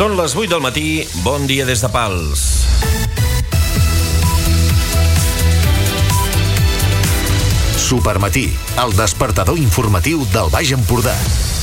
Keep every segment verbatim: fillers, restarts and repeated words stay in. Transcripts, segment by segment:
Són les vuit del matí, bon dia des de Pals. Supermatí, el despertador informatiu del Baix Empordà.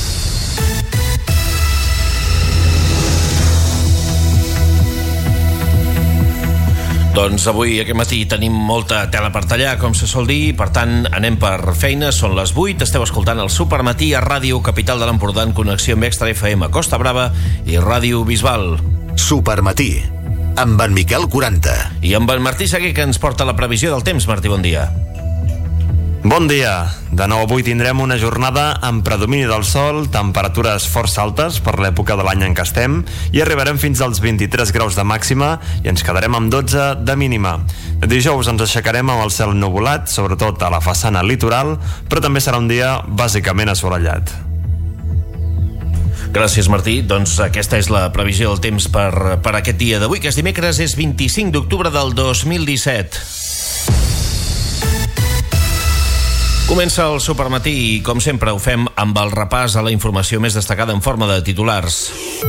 Doncs avui, aquest matí, tenim molta tela per tallar, com se sol dir, per tant, anem per feina. Són les vuit, esteu escoltant el Supermatí a Ràdio Capital de l'Empordà en connexió amb Extra F M Costa Brava i Ràdio Bisbal. Supermatí, amb en Miquel quaranta. I amb en Martí Seguer, que ens porta la previsió del temps. Martí, bon dia. Bon dia. De nou avui tindrem una jornada amb predomini del sol, temperatures força altes per l'època de l'any en què estem, i arribarem fins als vint-i-tres graus de màxima i ens quedarem amb dotze de mínima. Dijous ens aixecarem amb el cel ennuvolat, sobretot a la façana litoral, però també serà un dia bàsicament assolellat. Gràcies, Martí. Doncs aquesta és la previsió del temps per, per aquest dia d'avui, que és dimecres, és vint-i-cinc d'octubre del dos mil disset. Comença el Supermatí i, com sempre, ho fem amb el repàs a la informació més destacada en forma de titulars.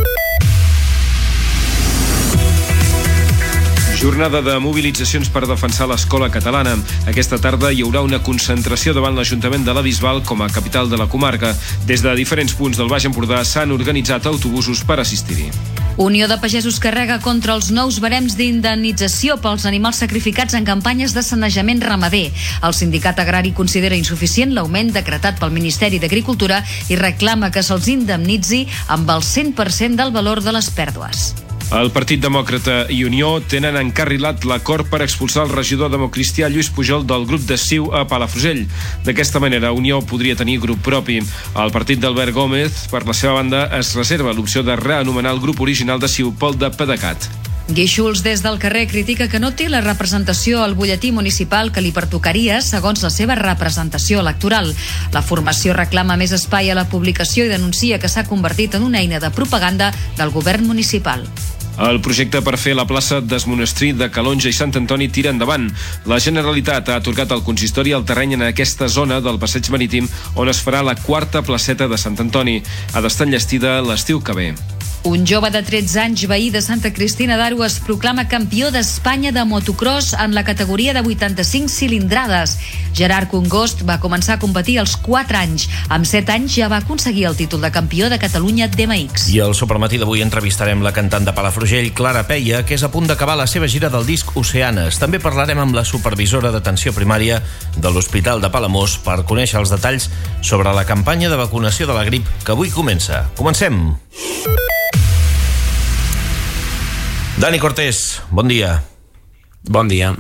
Jornada de mobilitzacions per defensar l'escola catalana. Aquesta tarda hi haurà una concentració davant l'Ajuntament de la Bisbal com a capital de la comarca. Des de diferents punts del Baix Empordà s'han organitzat autobusos per assistir-hi. Unió de Pagesos carrega contra els nous barems d'indemnització pels animals sacrificats en campanyes de sanejament ramader. El sindicat agrari considera insuficient l'augment decretat pel Ministeri d'Agricultura i reclama que se'ls indemnitzi amb el cent per cent del valor de les pèrdues. El Partit Demòcrata i Unió tenen encarrilat l'acord per expulsar el regidor democristià Lluís Pujol del grup de C I U a Palafrugell. D'aquesta manera, Unió podria tenir grup propi. El partit d'Albert Gómez, per la seva banda, es reserva l'opció de reanomenar el grup original de C I U pel de PDeCAT. Guíxols des del carrer critica que no té la representació al butlletí municipal que li pertocaria segons la seva representació electoral. La formació reclama més espai a la publicació i denuncia que s'ha convertit en una eina de propaganda del govern municipal. El projecte per fer la plaça d'Esmonestir de Calonja i Sant Antoni tira endavant. La Generalitat ha atorgat al consistori el terreny en aquesta zona del passeig marítim on es farà la quarta placeta de Sant Antoni. Ha d'estar enllestida l'estiu que ve. Un jove de tretze anys, veí de Santa Cristina d'Aro, es proclama campió d'Espanya de motocross en la categoria de vuitanta-cinc cilindrades. Gerard Congost va començar a competir als quatre anys. Amb set anys ja va aconseguir el títol de campió de Catalunya d'M X. I al Supermatí d'avui entrevistarem la cantant de Palafrugell, Clara Peia, que és a punt d'acabar la seva gira del disc Oceanes. També parlarem amb la supervisora d'atenció primària de l'Hospital de Palamós per conèixer els detalls sobre la campanya de vacunació de la grip que avui comença. Comencem! Dani Cortés, bon dia. Bon dia.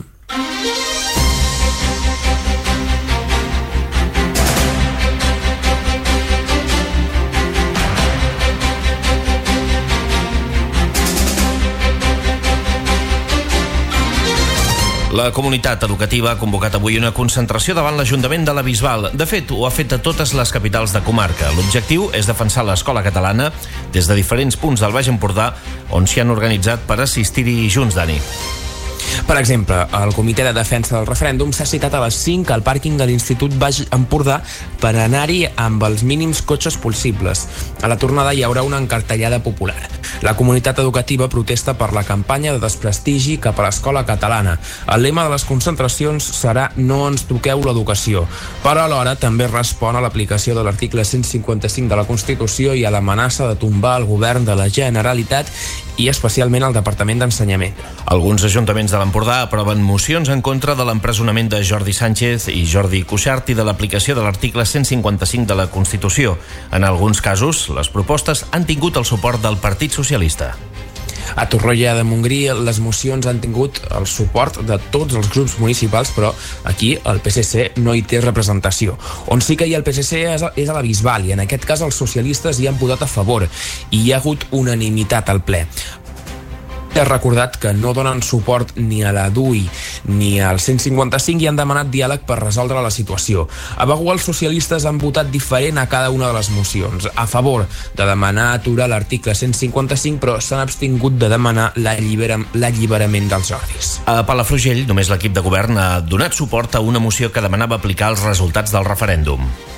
La comunitat educativa ha convocat avui una concentració davant l'Ajuntament de la Bisbal. De fet, ho ha fet a totes les capitals de comarca. L'objectiu és defensar l'escola catalana des de diferents punts del Baix Empordà on s'hi han organitzat per assistir-hi junts, Dani. Per exemple, el Comitè de Defensa del Referèndum s'ha citat a les cinc al pàrquing de l'Institut Baix Empordà per anar-hi amb els mínims cotxes possibles. A la tornada hi haurà una encartellada popular. La comunitat educativa protesta per la campanya de desprestigi cap a l'escola catalana. El lema de les concentracions serà "No ens toqueu l'educació", però alhora també respon a l'aplicació de l'article cent cinquanta-cinc de la Constitució i a l'amenaça de tombar el govern de la Generalitat i especialment el Departament d'Ensenyament. Alguns ajuntaments de l'Empordà aproven mocions en contra de l'empresonament de Jordi Sánchez i Jordi Cuixart i de l'aplicació de l'article cent cinquanta-cinc de la Constitució. En alguns casos, les propostes han tingut el suport del Partit Socialista. A Torroella de Montgrí les mocions han tingut el suport de tots els grups municipals, però aquí el P S C no hi té representació. On sí que hi ha el P S C és a, és a la Bisbal, i en aquest cas els socialistes hi han votat a favor i hi ha hagut unanimitat al ple. Ha recordat que no donen suport ni a la D U I ni al cent cinquanta-cinc i han demanat diàleg per resoldre la situació. A Begur els socialistes han votat diferent a cada una de les mocions. A favor de demanar aturar l'article cent cinquanta-cinc, però s'han abstingut de demanar l'alliberament dels Jordis. A Palafrugell, només l'equip de govern ha donat suport a una moció que demanava aplicar els resultats del referèndum.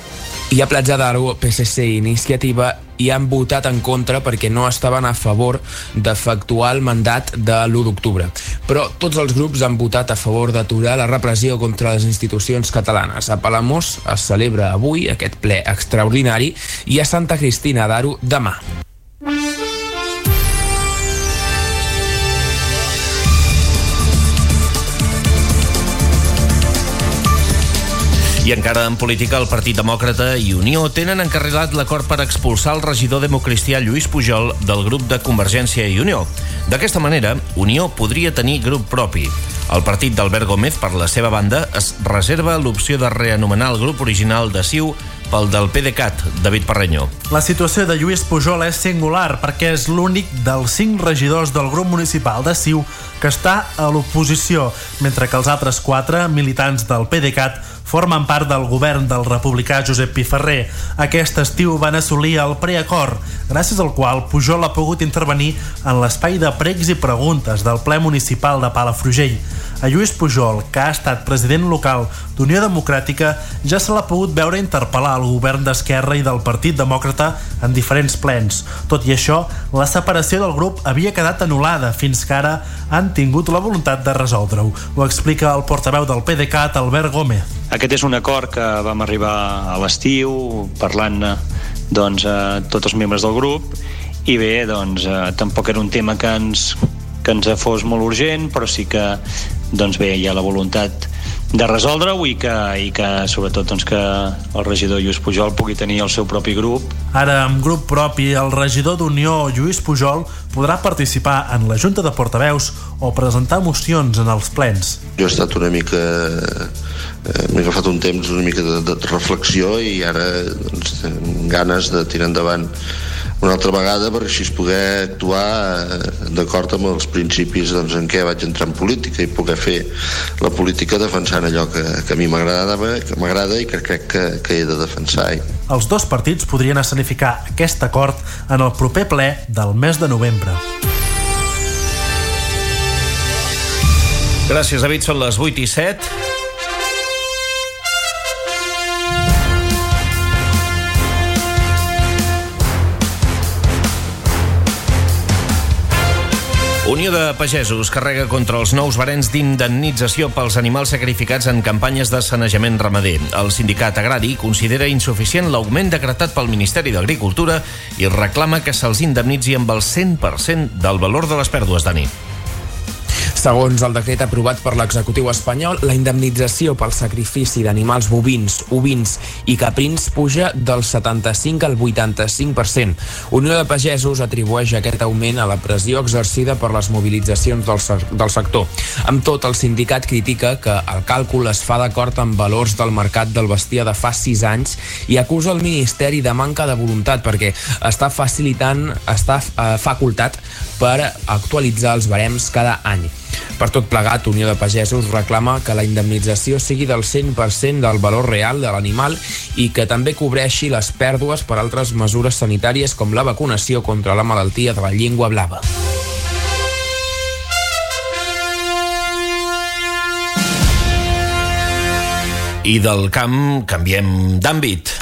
I a Platja d'Aro, P S C i Iniciativa hi han votat en contra perquè no estaven a favor d'efectuar el mandat de l'u d'octubre. Però tots els grups han votat a favor d'aturar la repressió contra les institucions catalanes. A Palamós es celebra avui aquest ple extraordinari i a Santa Cristina d'Aro demà. I encara en política, el Partit Demòcrata i Unió tenen encarrilat l'acord per expulsar el regidor democristià Lluís Pujol del grup de Convergència i Unió. D'aquesta manera, Unió podria tenir grup propi. El partit d'Albert Gómez, per la seva banda, es reserva l'opció de reanomenar el grup original de C I U pel del PDeCAT, David Parreño. La situació de Lluís Pujol és singular perquè és l'únic dels cinc regidors del grup municipal de C I U que està a l'oposició, mentre que els altres quatre militants del PDeCAT formen part del govern del republicà Josep Piferrer. Aquest estiu van assolir el preacord, gràcies al qual Pujol ha pogut intervenir en l'espai de pregs i preguntes del ple municipal de Palafrugell. A Lluís Pujol, que ha estat president local d'Unió Democràtica, ja se l'ha pogut veure interpel·lar al govern d'Esquerra i del Partit Demòcrata en diferents plens. Tot i això, la separació del grup havia quedat anul·lada fins que ara han tingut la voluntat de resoldre-ho. Ho explica el portaveu del PDeCAT, Albert Gómez. Aquest és un acord que vam arribar a l'estiu parlant doncs, a tots els membres del grup i bé, doncs, eh, tampoc era un tema que ens, que ens fos molt urgent, però sí que doncs bé, hi ha la voluntat de resoldre-ho i que, i que sobretot doncs, que el regidor Lluís Pujol pugui tenir el seu propi grup. Ara, amb grup propi, el regidor d'Unió, Lluís Pujol, podrà participar en la Junta de Portaveus o presentar mocions en els plens. Jo he estat una mica... Eh, m'he agafat un temps una mica de, de reflexió i ara doncs, tinc ganes de tirar endavant una altra vegada per així poder actuar eh, d'acord amb els principis doncs, en què vaig entrar en política i poder fer la política defensant allò que, que a mi m'agrada que m'agrada i que crec que, que he de defensar. Els dos partits podrien escenificar aquest acord en el proper ple del mes de novembre. Gràcies, David. Són les vuit i set. Unió de Pagesos carrega contra els nous barems d'indemnització pels animals sacrificats en campanyes de sanejament ramader. El sindicat agrari considera insuficient l'augment decretat pel Ministeri d'Agricultura i reclama que se'ls indemnitzi amb el cent per cent del valor de les pèrdues, Dani. Segons el decret aprovat per l'executiu espanyol, la indemnització pel sacrifici d'animals bovins, ovins i caprins puja del setanta-cinc al vuitanta-cinc per cent. Unió de Pagesos atribueix aquest augment a la pressió exercida per les mobilitzacions del, del sector. Amb tot, el sindicat critica que el càlcul es fa d'acord amb valors del mercat del bestiar de fa sis anys i acusa el Ministeri de manca de voluntat perquè està facilitant, està eh, facultat per actualitzar els barems cada any. Per tot plegat, Unió de Pagesos reclama que la indemnització sigui del cent per cent del valor real de l'animal i que també cobreixi les pèrdues per altres mesures sanitàries com la vacunació contra la malaltia de la llengua blava. I del camp canviem d'àmbit.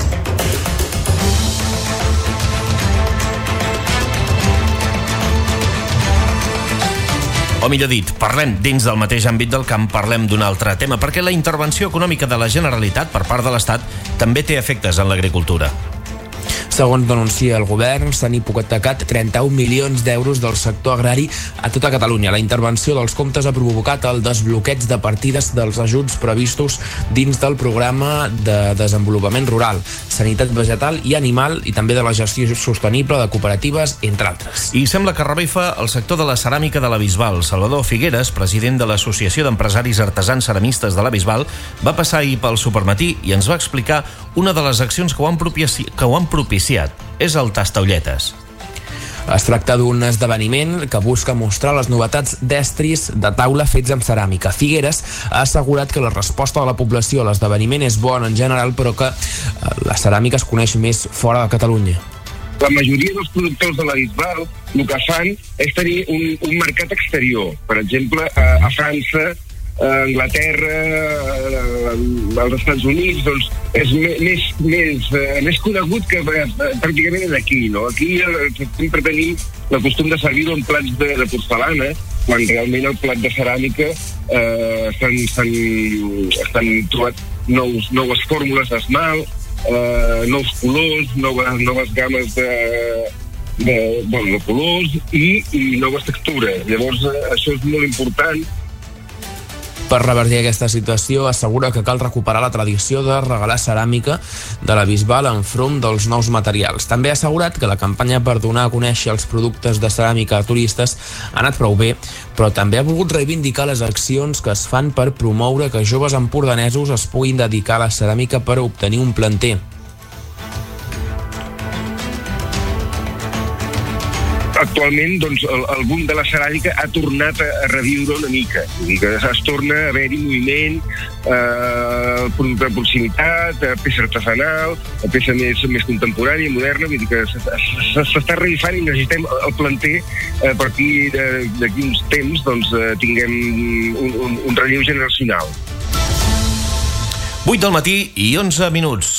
O millor dit, parlem dins del mateix àmbit del camp, parlem d'un altre tema, perquè la intervenció econòmica de la Generalitat per part de l'Estat també té efectes en l'agricultura. Segons denuncia el govern, s'han hipotecat trenta-un milions d'euros del sector agrari a tota Catalunya. La intervenció dels comptes ha provocat el desbloqueig de partides dels ajuts previstos dins del programa de desenvolupament rural, sanitat vegetal i animal i també de la gestió sostenible de cooperatives, entre altres. I sembla que revifa el sector de la ceràmica de la Bisbal. Salvador Figueres, president de l'Associació d'Empresaris Artesans Ceramistes de la Bisbal, va passar ahir pel Supermatí i ens va explicar una de les accions que ho han, propici... que ho han propiciat. És el Tastaolletes. Es tracta d'un esdeveniment que busca mostrar les novetats d'estris de taula fets amb ceràmica. Figueres ha assegurat que la resposta de la població a l'esdeveniment és bona en general, però que la ceràmica es coneix més fora de Catalunya. La majoria dels productors de la Bisbal el que fan és tenir un, un mercat exterior. Per exemple, a, a França a Anglaterra, als Estats Units, doncs és més, més, més conegut que pràcticament aquí, no? Aquí sempre tenim el costum de servir-ho en plats de, de porcelana, quan realment el plat de ceràmica eh, s'han trobat nous, noves fórmules d'esmalt, eh, nous colors, noves, noves games de, de, bueno, de colors i, i noves textures. Llavors, eh, això és molt important. Per revertir aquesta situació, assegura que cal recuperar la tradició de regalar ceràmica de la Bisbal enfront dels nous materials. També ha assegurat que la campanya per donar a conèixer els productes de ceràmica a turistes ha anat prou bé, però també ha volgut reivindicar les accions que es fan per promoure que joves empordanesos es puguin dedicar a la ceràmica per obtenir un planter. Actualment, doncs, el, el boom de la ceràmica ha tornat a, a reviure una mica. Vull dir que es torna a haver-hi moviment, eh, producte de proximitat, eh, peça artesanal, peça més, més contemporània, moderna. Vull dir que s'està revifant i necessitem el planter eh, per aquí d'aquí uns temps doncs, eh, tinguem un, un, un relleu generacional. vuit del matí i onze minuts.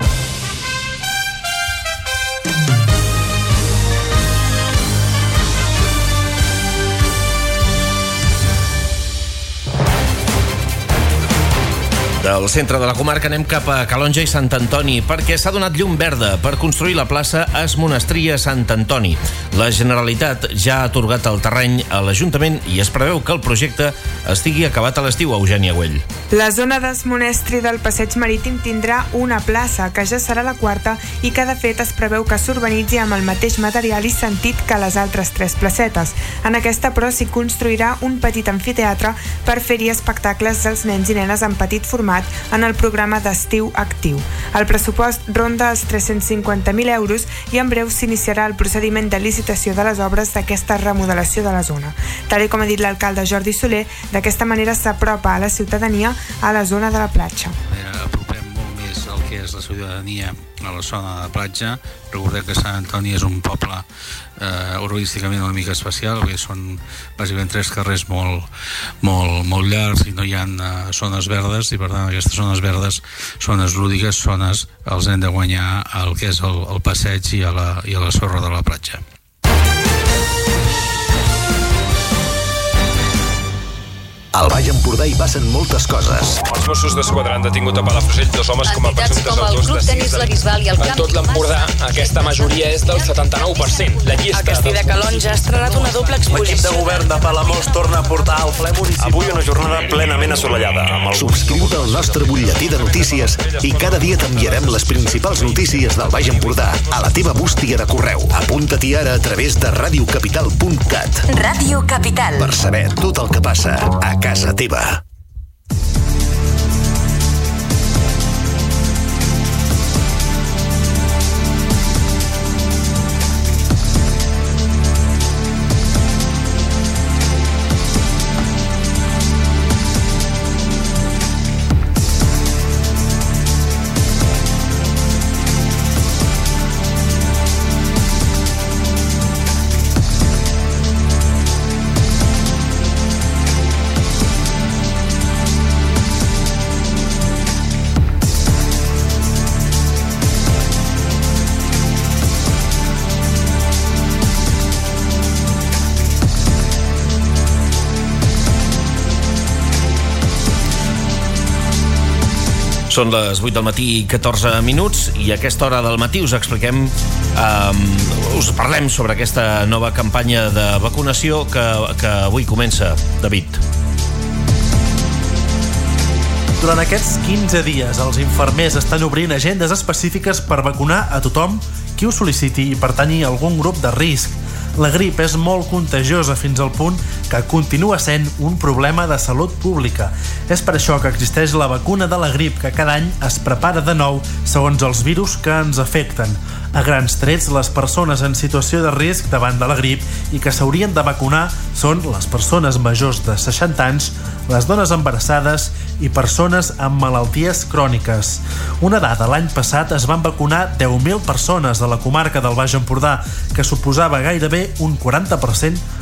Del centre de la comarca anem cap a Calonja i Sant Antoni perquè s'ha donat llum verda per construir la plaça Es Monestria Sant Antoni. La Generalitat ja ha atorgat el terreny a l'Ajuntament i es preveu que el projecte estigui acabat a l'estiu. Eugènia Güell. La zona d'Es Monestri del Passeig Marítim tindrà una plaça, que ja serà la quarta i que de fet es preveu que s'urbanitzi amb el mateix material i sentit que les altres tres placetes. En aquesta, però, s'hi construirà un petit amfiteatre per fer-hi espectacles dels nens i nenes en petit format en el programa d'estiu actiu. El pressupost ronda els tres-cents cinquanta mil euros i en breu s'iniciarà el procediment de licitació de les obres d'aquesta remodelació de la zona. Tal com ha dit l'alcalde Jordi Soler, d'aquesta manera s'apropa a la ciutadania a la zona de la platja. Apropem molt més el que és la ciutadania a la zona de la platja. Recordem que Sant Antoni és un poble eh, urbanísticament una mica especial, perquè són bàsicament tres carrers molt, molt, molt llargs i no hi ha eh, zones verdes, i per tant aquestes zones verdes, zones lúdiques, zones els hem de guanyar el que és el, el passeig i a, la, i a la sorra de la platja. Al Baix Empordà hi passen moltes coses. Els Mossos d'Esquadra han detingut a Palafrugell dos homes com a presumptes com el autors Club de Tenis La Bisbal i el En Camp tot l'Empordà, aquesta majoria és del setanta-nou per cent. La llista A Castell de Calonja ha estrenat una doble exposició. L'equip de govern de Palamós torna a portar al ple municipal. Avui una jornada plenament assolellada. Amb el... Subscriu-te al nostre butlletí de notícies i cada dia t'enviarem les principals notícies del Baix Empordà a la teva bústia de correu. Apunta-t'hi ara a través de radiocapital punt cat. Ràdio Capital. Per saber tot el que passa a casa teva. Són les vuit del matí i catorze minuts i a aquesta hora del matí us expliquem, um, us parlem sobre aquesta nova campanya de vacunació que, que avui comença. David. Durant aquests quinze dies, els infermers estan obrint agendes específiques per vacunar a tothom qui ho sol·liciti i pertanyi a algun grup de risc. La grip és molt contagiosa fins al punt que continua sent un problema de salut pública. És per això que existeix la vacuna de la grip, que cada any es prepara de nou segons els virus que ens afecten. A grans trets, les persones en situació de risc davant de la grip i que s'haurien de vacunar són les persones majors de seixanta anys, les dones embarassades i persones amb malalties cròniques. Una dada, l'any passat es van vacunar deu mil persones de la comarca del Baix Empordà, que suposava gairebé un quaranta per cent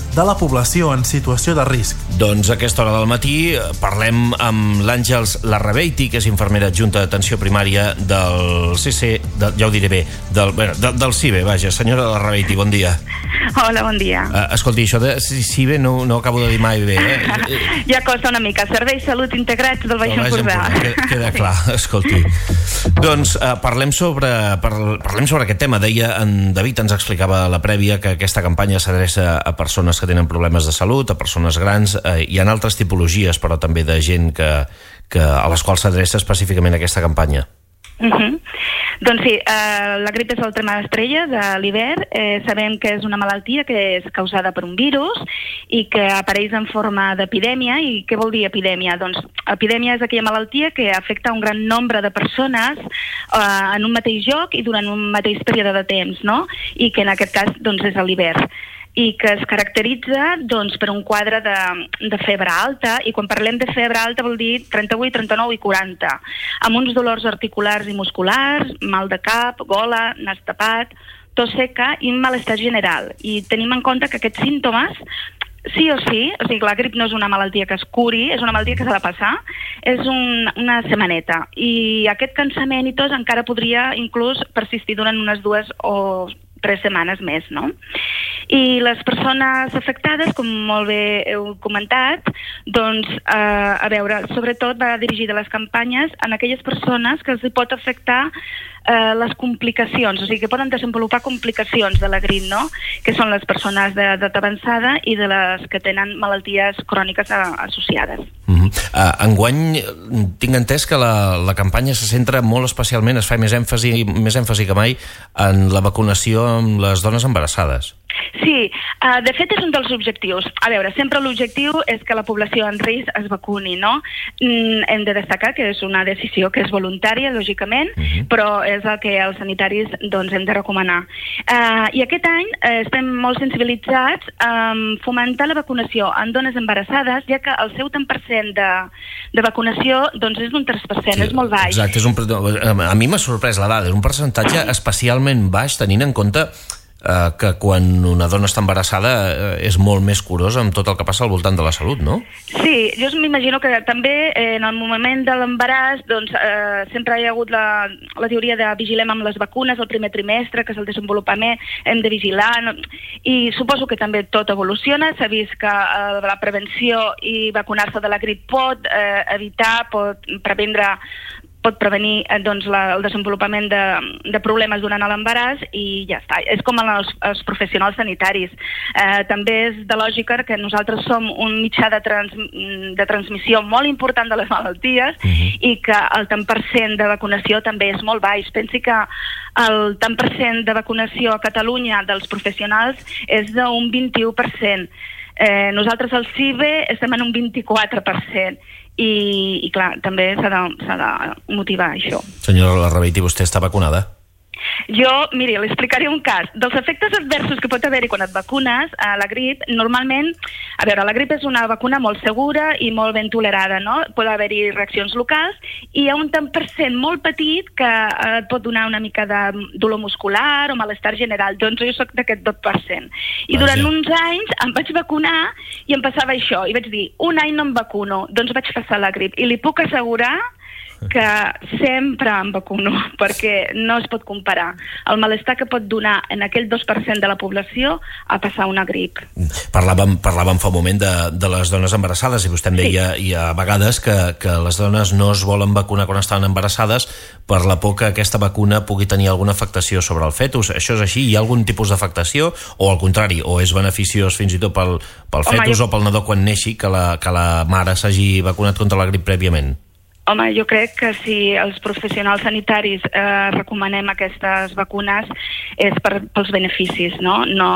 de la població en situació de risc. Doncs a aquesta hora del matí parlem amb l'Àngels Larrabeiti, que és infermera adjunta d'atenció primària del C C, de, ja ho diré bé, del, bueno, de, del C I B E, vaja. Senyora Larrabeiti, bon dia. Hola, bon dia. Uh, escolti, això de C I B E no, no acabo de dir mai bé, eh? Ja costa una mica. Serveis Salut Integrats del Baix Empordà. Queda, queda clar, escolti. Doncs uh, parlem sobre parlem sobre aquest tema. Deia, en David ens explicava a la prèvia que aquesta campanya s'adreça a persones que tenen problemes de salut, a persones grans, eh, hi ha altres tipologies, però també de gent que, que, a les quals s'adreça específicament aquesta campanya. Uh-huh. Doncs sí, eh, la grip és el tema estrella de l'hivern. Eh, sabem que és una malaltia que és causada per un virus i que apareix en forma d'epidèmia. I què vol dir epidèmia? Doncs epidèmia és aquella malaltia que afecta un gran nombre de persones eh, en un mateix lloc i durant un mateix període de temps, no? I que en aquest cas doncs, és l'hivern, i que es caracteritza doncs, per un quadre de, de febre alta, i quan parlem de febre alta vol dir trenta-vuit, trenta-nou i quaranta, amb uns dolors articulars i musculars, mal de cap, gola, nas tapat, tos seca i malestar general. I tenim en compte que aquests símptomes sí o sí, o sigui, la grip no és una malaltia que es curi, és una malaltia que s'ha de passar, és un, una setmaneta, i aquest cansament i tos encara podria inclús persistir durant unes dues o tres setmanes més, no? I les persones afectades, com molt bé heu comentat, doncs, eh, a veure, sobretot va dirigida a les campanyes en aquelles persones que els hi pot afectar eh, les complicacions, o sigui, que poden desenvolupar complicacions de la grip, no? Que són les persones d'edat avançada i de les que tenen malalties cròniques a, associades. Uh-huh. Uh, enguany tinc entès que la, la campanya se centra molt especialment, es fa més èmfasi, més èmfasi que mai en la vacunació amb les dones embarassades. Sí, uh, de fet és un dels objectius. A veure, sempre l'objectiu és que la població en risc es vacuni, no? Mm, hem de destacar que és una decisió que és voluntària, lògicament, uh-huh. però és el que els sanitaris doncs, hem de recomanar. Uh, I aquest any eh, estem molt sensibilitzats a um, fomentar la vacunació en dones embarassades, ja que el seu tant per cent de, de vacunació doncs, és d'un tres per cent, sí, és molt baix. Exacte, és un, a mi m'ha sorprès la dada, és un percentatge especialment baix, tenint en compte Uh, que quan una dona està embarassada uh, és molt més curosa amb tot el que passa al voltant de la salut, no? Sí, jo m'imagino que també eh, en el moment de l'embaràs doncs, eh, sempre hi ha hagut la, la teoria de vigilem amb les vacunes el primer trimestre, que és el desenvolupament, hem de vigilar, no? I suposo que també tot evoluciona, s'ha vist que eh, la prevenció i vacunar-se de la grip pot eh, evitar, pot prevendre pot prevenir eh, doncs, la, el desenvolupament de, de problemes durant l'embaràs i ja està. És com els, els professionals sanitaris. Eh, també és de lògica que nosaltres som un mitjà de, trans, de transmissió molt important de les malalties uh-huh. i que el tant per cent de vacunació també és molt baix. Pensi que el tant per cent de vacunació a Catalunya dels professionals és d'un vint-i-u per cent. Eh, nosaltres al C I B E estem en un vint-i-quatre per cent. I, i clar, també s'ha de, s'ha de motivar això. Senyora Larrabeiti, vostè està vacunada? Jo, miri, li explicaré un cas. Dels efectes adversos que pot haver-hi quan et vacunes a la grip, normalment, a veure, la grip és una vacuna molt segura i molt ben tolerada, no? Pot haver-hi reaccions locals i hi ha un tant per cent molt petit que et pot donar una mica de dolor muscular o malestar general. Doncs jo soc d'aquest dos per cent. I Vaja. durant uns anys em vaig vacunar i em passava això. I vaig dir, un any no em vacuno, doncs vaig passar la grip. I li puc assegurar que sempre em vacuno, perquè no es pot comparar el malestar que pot donar en aquell dos per cent de la població a passar una grip. Parlàvem, parlàvem fa un moment de, de les dones embarassades i vostè em deia sí. i a vegades que, que les dones no es volen vacunar quan estan embarassades per la por que aquesta vacuna pugui tenir alguna afectació sobre el fetus. Això és així? Hi ha algun tipus d'afectació? O al contrari, o és beneficiós fins i tot pel, pel Home, fetus jo... o pel nadó quan neixi que la, que la mare s'hagi vacunat contra la grip prèviament? Home, jo crec que si els professionals sanitaris eh, recomanem aquestes vacunes és per, pels beneficis, no? No,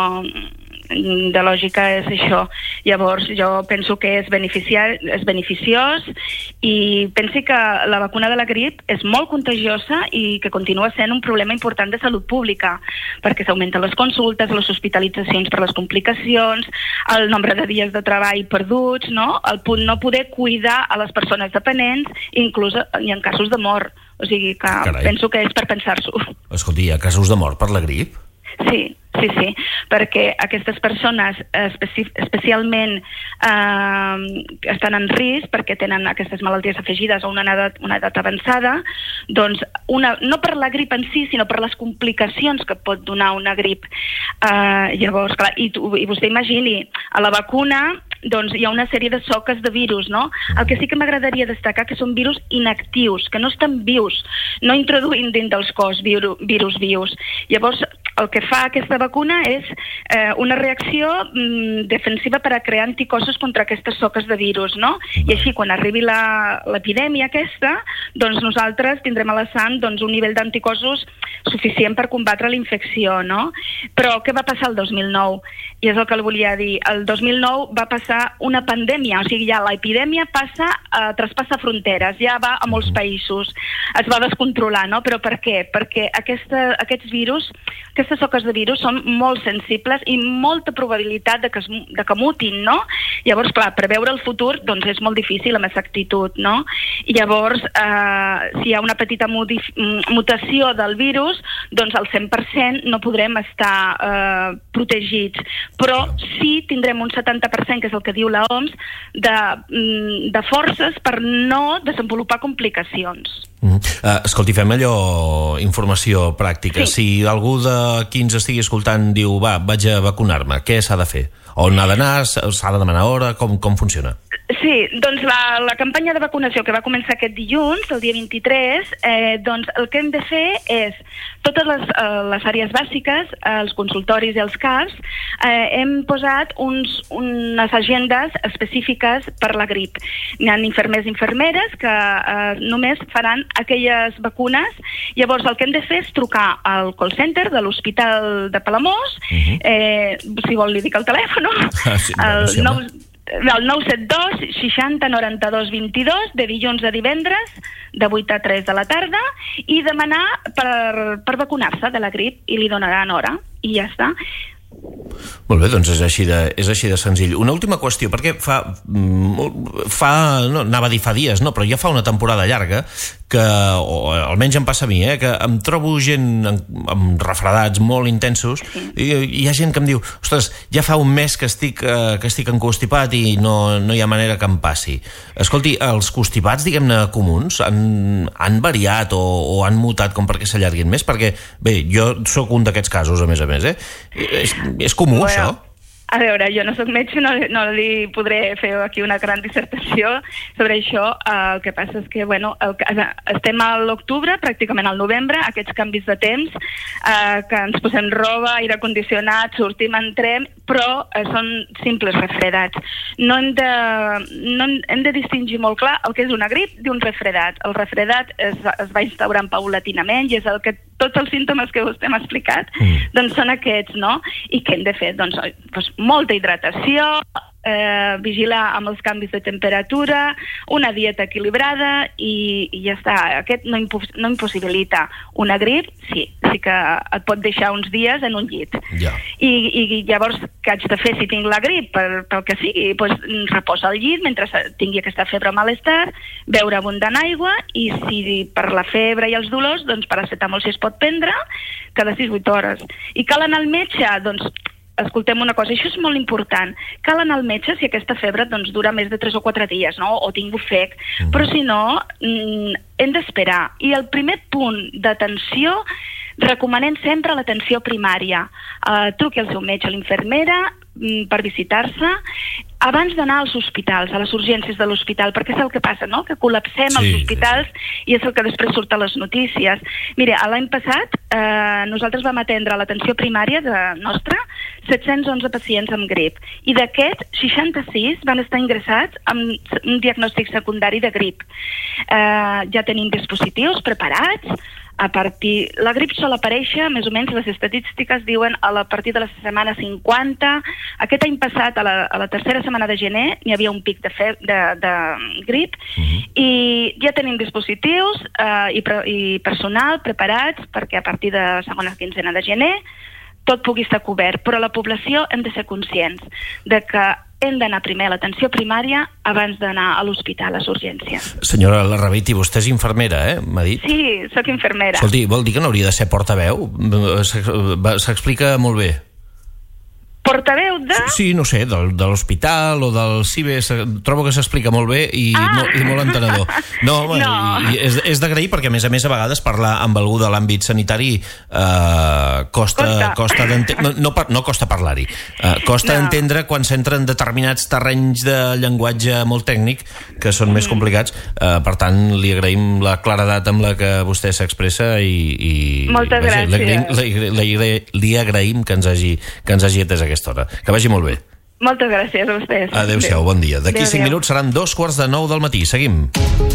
de lògica és això. Llavors jo penso que és, és beneficiós i pensi que la vacuna de la grip és molt contagiosa i que continua sent un problema important de salut pública perquè s'augmenten les consultes, les hospitalitzacions per les complicacions, el nombre de dies de treball perduts, no? El punt no poder cuidar a les persones dependents, inclús hi ha casos de mort. O sigui que Carai. penso que és per pensar-s'ho. Escolti, hi ha casos de mort per la grip? Sí, Sí, sí, perquè aquestes persones especi especialment eh, estan en risc perquè tenen aquestes malalties afegides a una edat, una edat avançada, doncs una, no per la grip en si, sinó per les complicacions que pot donar una grip. Eh, llavors, clar, i, tu, i vostè imagini, a la vacuna doncs hi ha una sèrie de soques de virus, no? El que sí que m'agradaria destacar que són virus inactius, que no estan vius, no introduïm dins dels cos virus, virus vius. Llavors, el que fa aquesta vacuna és eh, una reacció mm, defensiva per a crear anticossos contra aquestes soques de virus, no? I així, quan arribi l'epidèmia aquesta, doncs nosaltres tindrem a la sang doncs, un nivell d'anticossos suficient per combatre la infecció, no? Però què va passar el dos mil nou? I és el que el volia dir. El dos mil nou va passar una pandèmia, o sigui, ja l'epidèmia passa, eh, traspassa fronteres, ja va a molts països, es va descontrolar, no? Però per què? Perquè aquesta, aquests virus, aquestes soques de virus són molt sensibles i molta probabilitat de que, es, de que mutin, no? Llavors, clar, preveure el futur doncs és molt difícil amb exactitud, no? I llavors, eh, si hi ha una petita mutació del virus, doncs al cent per cent no podrem estar eh, protegits, però sí tindrem un setanta per cent, que és el que diu la O M S, de, de forces per no desenvolupar complicacions. Mm. Uh, escolti, fem allò, informació pràctica. Sí. Si algú de qui ens estigui escoltant diu, va, vaig a vacunar-me, què s'ha de fer? On ha d'anar? S'ha de demanar hora? Com, com funciona? Sí, doncs la, la campanya de vacunació que va començar aquest dilluns, el dia vint-i-tres, eh, doncs el que hem de fer és totes les, eh, les àrees bàsiques, eh, els consultoris i els C A Ps, eh, hem posat uns, unes agendes específiques per la grip. Hi ha infermers i infermeres que eh, només faran aquelles vacunes. Llavors el que hem de fer és trucar al call center de l'Hospital de Palamós, uh-huh. eh, si vol li dic el telèfon, ah, sí, el sí, nou... el nou set dos seixanta noranta-dos vint-i-dos, de dilluns a divendres, de vuit a tres de la tarda, i demanar per, per vacunar-se de la grip, i li donaran hora, i ja està. Molt bé, doncs és així de, és així de senzill. Una última qüestió, perquè fa, fa no, anava a dir fa dies, no, però ja fa una temporada llarga que, o almenys em passa a mi, eh, que em trobo gent amb, amb refredats molt intensos, i, i hi ha gent que em diu, ostres, ja fa un mes que estic, eh, que estic encostipat i no, no hi ha manera que em passi. Escolti, els constipats, diguem-ne, comuns han, han variat o, o han mutat com perquè s'allarguin més? Perquè, bé, jo sóc un d'aquests casos, a més a més, eh? És, és comú, bueno, això? A veure, jo no soc metge, no, no li podré fer aquí una gran dissertació sobre això. Uh, el que passa és que, bueno, el, estem a l'octubre, pràcticament al novembre, aquests canvis de temps, uh, que ens posem roba, aire condicionat, sortim, entrem, però uh, són simples refredats. No hem de, no hem de distingir molt clar el que és una grip d'un refredat. El refredat es, es va instaurant paulatinament i és el que tots els símptomes que vostè m'ha explicat, mm. doncs són aquests, no? I què hem de fer? Doncs, doncs molta hidratació, eh, vigilar amb els canvis de temperatura, una dieta equilibrada i, i ja està. Aquest no, impos no impossibilita. Una grip, sí, sí que et pot deixar uns dies en un llit. Ja. I, i llavors, què haig de fer si tinc la grip? Per, pel que sigui, doncs, reposa al llit mentre tingui aquesta febre o malestar, beure abundant aigua i si per la febre i els dolors, doncs paracetamol si es pot prendre cada sis a vuit hores. I cal anar al metge? Doncs escoltem una cosa, això és molt important. Cal anar al metge si aquesta febre doncs, dura més de tres o quatre dies, no? O tinc bufec. Mm. Però si no, mm, hem d'esperar. I el primer punt d'atenció, recomanem sempre l'atenció primària. Uh, truqui al seu metge o l'infermera mm, per visitar-se abans d'anar als hospitals, a les urgències de l'hospital, perquè és el que passa, no? Que col·lapsem sí, els hospitals sí, sí. I és el que després surt a les notícies. Mire, l'any passat eh, nosaltres vam atendre a l'atenció primària de nostra set-cents onze pacients amb grip i d'aquests seixanta-sis van estar ingressats amb un diagnòstic secundari de grip. Eh, ja tenim dispositius preparats. A partir... La grip sol aparèixer, més o menys, les estadístiques diuen a, la, a partir de la setmana cinquanta. Aquest any passat, a la, a la tercera setmana de gener, hi havia un pic de, fe, de, de grip, uh-huh. I ja tenim dispositius eh, i, pre, i personal preparats perquè a partir de la segona quinzena de gener tot pugui estar cobert, però la població hem de ser conscients de que hem d'anar primer a l'atenció primària abans d'anar a l'hospital, a les urgències. Senyora Larrabiti, vostè és infermera, eh? M'ha dit. Sí, sóc infermera. Escolti, vol dir que no hauria de ser portaveu? S'explica molt bé. Portaveu de... Sí, no sé, del, de l'hospital o del CIBE, trobo que s'explica molt bé i, ah. molt, i molt entenedor. No, home, no. I, i és, és d'agrair perquè, a més a més, a vegades parlar amb algú de l'àmbit sanitari eh, costa, costa. costa d'entendre... No, no, no costa parlar-hi. Eh, costa no. entendre quan s'entren determinats terrenys de llenguatge molt tècnic que són mm. més complicats. Eh, per tant, li agraïm la claredat amb la que vostè s'expressa i... i Moltes vaja, gràcies. Li agraïm, li, li, li agraïm que ens hagi, que ens hagi atès aquesta hora. Que vagi molt bé. Moltes gràcies a vostès. Adéu-siau, bon dia. D'aquí cinc minuts seran dos quarts de nou del matí. Seguim.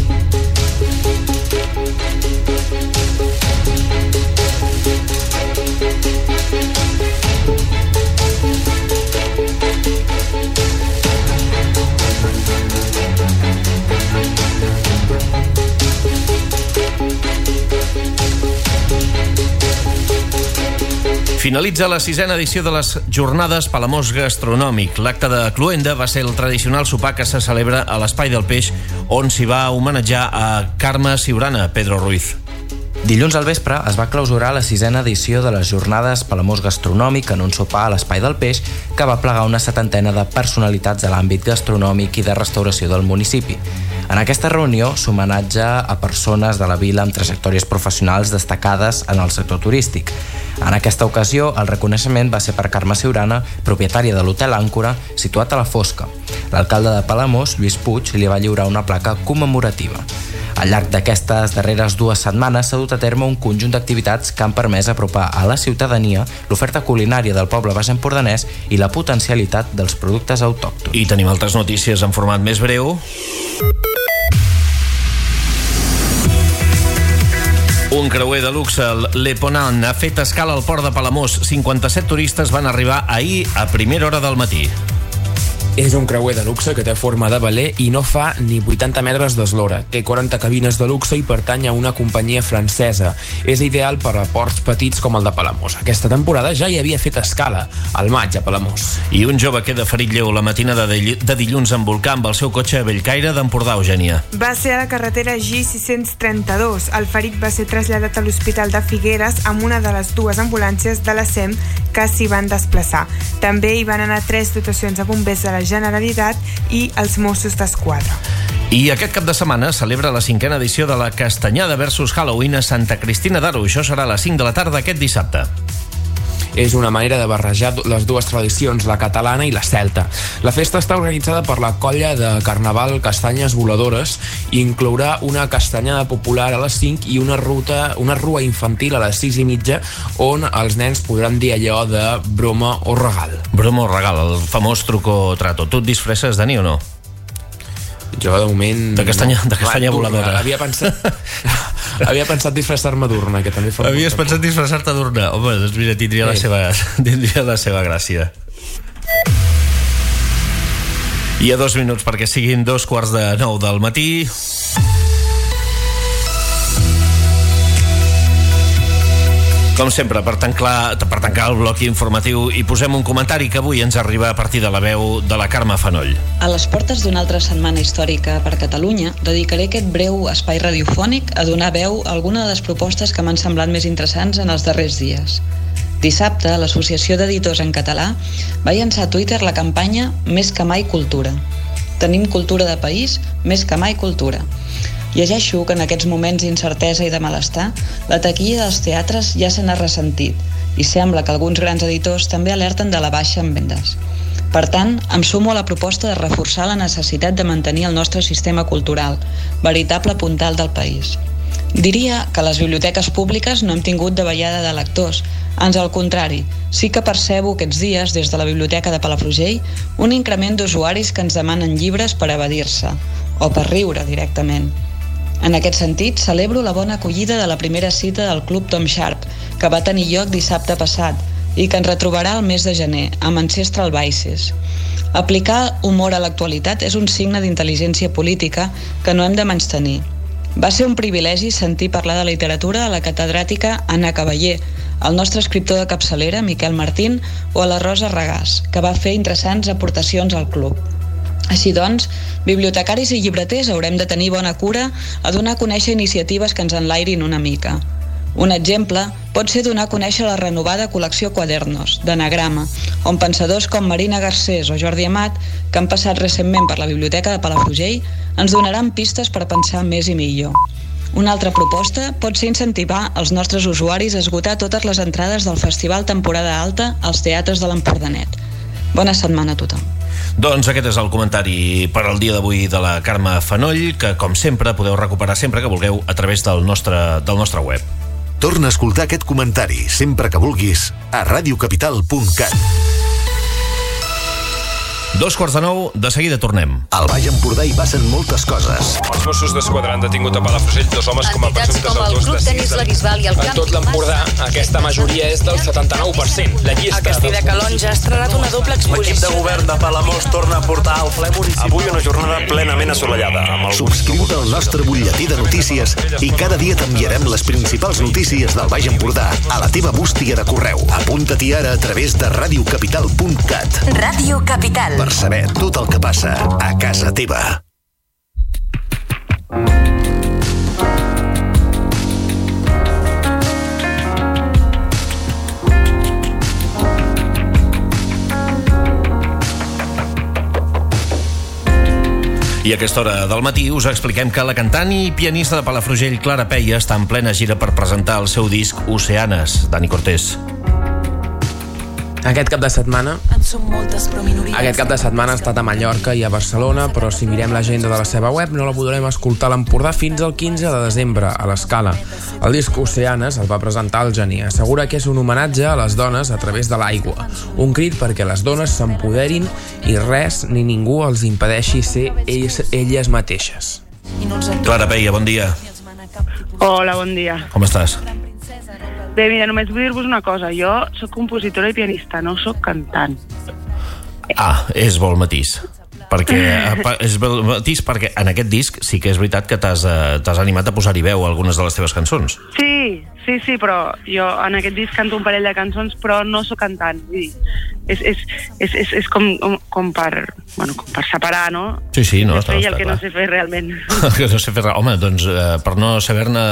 Finalitza la sisena edició de les Jornades Palamós Gastronòmic. L'acte de cloenda va ser el tradicional sopar que se celebra a l'Espai del Peix, on s'hi va homenatjar a Carme Siurana. Pedro Ruiz. Dilluns al vespre es va clausurar la sisena edició de les Jornades Palamós Gastronòmic en un sopar a l'Espai del Peix que va plegar una setantena de personalitats de l'àmbit gastronòmic i de restauració del municipi. En aquesta reunió s'homenatja a persones de la vila amb trajectòries professionals destacades en el sector turístic. En aquesta ocasió, el reconeixement va ser per Carme Siurana, propietària de l'Hotel Àncora, situat a la Fosca. L'alcalde de Palamós, Lluís Puig, li va lliurar una placa commemorativa. Al llarg d'aquestes darreres dues setmanes s'ha dut a terme un conjunt d'activitats que han permès apropar a la ciutadania l'oferta culinària del poble baix empordanès i la potencialitat dels productes autòctons. I tenim altres notícies en format més breu. Un creuer de luxe, el Le Ponant, ha fet escala al port de Palamós. cinquanta-set turistes van arribar ahir a primera hora del matí. És un creuer de luxe que té forma de veler i no fa ni vuitanta metres d'eslora. Té quaranta cabines de luxe i pertany a una companyia francesa. És ideal per a ports petits com el de Palamós. Aquesta temporada ja hi havia fet escala, al maig a Palamós. I un jove queda ferit lleu la matinada de dilluns en volcà amb el seu cotxe a Bellcaire d'Empordà, Eugènia. Va ser a la carretera G sis cents trenta-dos. El ferit va ser traslladat a l'Hospital de Figueres amb una de les dues ambulàncies de la S E M que s'hi van desplaçar. També hi van anar tres dotacions de bombers de la Generalitat i els Mossos d'Esquadra. I aquest cap de setmana celebra la cinquena edició de la Castanyada versus Halloween a Santa Cristina d'Aro. Això serà a les cinc de la tarda aquest dissabte. És una manera de barrejar les dues tradicions, la catalana i la celta. La festa està organitzada per la colla de Carnaval Castanyes Voladores i inclourà una castanyada popular a les cinc i una ruta, una rua infantil a les sis i mitja on els nens podran dir allò de broma o regal. Broma o regal, el famós truco o trato. Tu et disfresses, Dani, o no? Jo, de moment... De castanya, no. de castanya Clar, voladora. Havia pensat... havia pensat disfressar-me d'urna, que també fa... Havies pensat disfressar-te d'urna? Home, doncs mira, tindria, sí. la seva, tindria la seva gràcia. I a dos minuts perquè siguin dos quarts de nou del matí... Com sempre, per tancar, per tancar el bloc informatiu i posem un comentari que avui ens arriba a partir de la veu de la Carme Fanoll. A les portes d'una altra setmana històrica per Catalunya, dedicaré aquest breu espai radiofònic a donar veu a alguna de les propostes que m'han semblat més interessants en els darrers dies. Dissabte, l'Associació d'Editors en Català va llançar a Twitter la campanya Més que mai cultura. Tenim cultura de país, més que mai cultura. Llegeixo que en aquests moments d'incertesa i de malestar, la taquilla dels teatres ja se n'ha ressentit i sembla que alguns grans editors també alerten de la baixa en vendes. Per tant, em sumo a la proposta de reforçar la necessitat de mantenir el nostre sistema cultural, veritable puntal del país. Diria que les biblioteques públiques no hem tingut davallada de lectors, ans al contrari, sí que percebo aquests dies, des de la Biblioteca de Palafrugell, un increment d'usuaris que ens demanen llibres per evadir-se, o per riure directament. En aquest sentit, celebro la bona acollida de la primera cita del Club Tom Sharp, que va tenir lloc dissabte passat i que ens retrobarà el mes de gener, amb Ancestral Vices. Aplicar humor a l'actualitat és un signe d'intel·ligència política que no hem de menystenir. Va ser un privilegi sentir parlar de literatura a la catedràtica Anna Cavallé, al nostre escriptor de capçalera, Miquel Martín, o a la Rosa Regàs, que va fer interessants aportacions al club. Així doncs, bibliotecaris i llibreters haurem de tenir bona cura a donar a conèixer iniciatives que ens enlairin una mica. Un exemple pot ser donar a conèixer la renovada col·lecció Quadernos, d'Anagrama, on pensadors com Marina Garcés o Jordi Amat, que han passat recentment per la Biblioteca de Palafrugell, ens donaran pistes per pensar més i millor. Una altra proposta pot ser incentivar els nostres usuaris a esgotar totes les entrades del Festival Temporada Alta als teatres de l'Empordanet. Bona setmana a tothom. Doncs aquest és el comentari per al dia d'avui de la Carme Fanoll, que com sempre podeu recuperar sempre que vulgueu a través del nostre, del nostre web. Torna a escoltar aquest comentari sempre que vulguis a radiocapital punt cat. Dos quarts de nou, de seguida tornem. Al Baix Empordà hi passen moltes coses. Els Mossos d'Esquadra han detingut a Palafrugell dos homes com a presumptes autors de sis... En tot l'Empordà, aquesta majoria és del setanta-nou per cent. La llista... A Castell de Calonge ha estrenat una doble exposició. L'equip de govern de Palamós torna a portar al ple municipal. Avui una jornada plenament assolellada. Subscriu-te al nostre butlletí de notícies i cada dia t'enviarem les principals notícies del Baix Empordà a la teva bústia de correu. Apunta-t'hi ara a través de radiocapital punt cat. Ràdio Capital. Per saber tot el que passa a casa teva. I a aquesta hora del matí us expliquem que la cantant i pianista de Palafrugell, Clara Peia, està en plena gira per presentar el seu disc Oceanes. Dani Cortés. Aquest cap de setmana Aquest cap de setmana ha estat a Mallorca i a Barcelona, però si mirem l'agenda de la seva web no la podrem escoltar a l'Empordà fins al quinze de desembre, a l'Escala. El disc Oceanes el va presentar al gener. Assegura que és un homenatge a les dones a través de l'aigua. Un crit perquè les dones s'empoderin i res ni ningú els impedeixi ser elles, elles mateixes. Clara Peia, bon dia. Hola, bon dia. Com estàs? Bé, mira, només vull dir-vos una cosa. Jo sóc compositora i pianista, no sóc cantant. Ah, és bo el matís. Perquè, és bo el matís perquè en aquest disc sí que és veritat que t'has t'has animat a posar-hi veu a algunes de les teves cançons. Sí, sí, sí, però jo en aquest disc canto un parell de cançons, però no sóc cantant. Vull dir, és, és, és, és, és com, com, per, bueno, com per separar, no? Sí, sí, no, està, està, està el que clar. no sé fer realment. Que no sé fer res. Home, doncs, eh, per no saber-ne,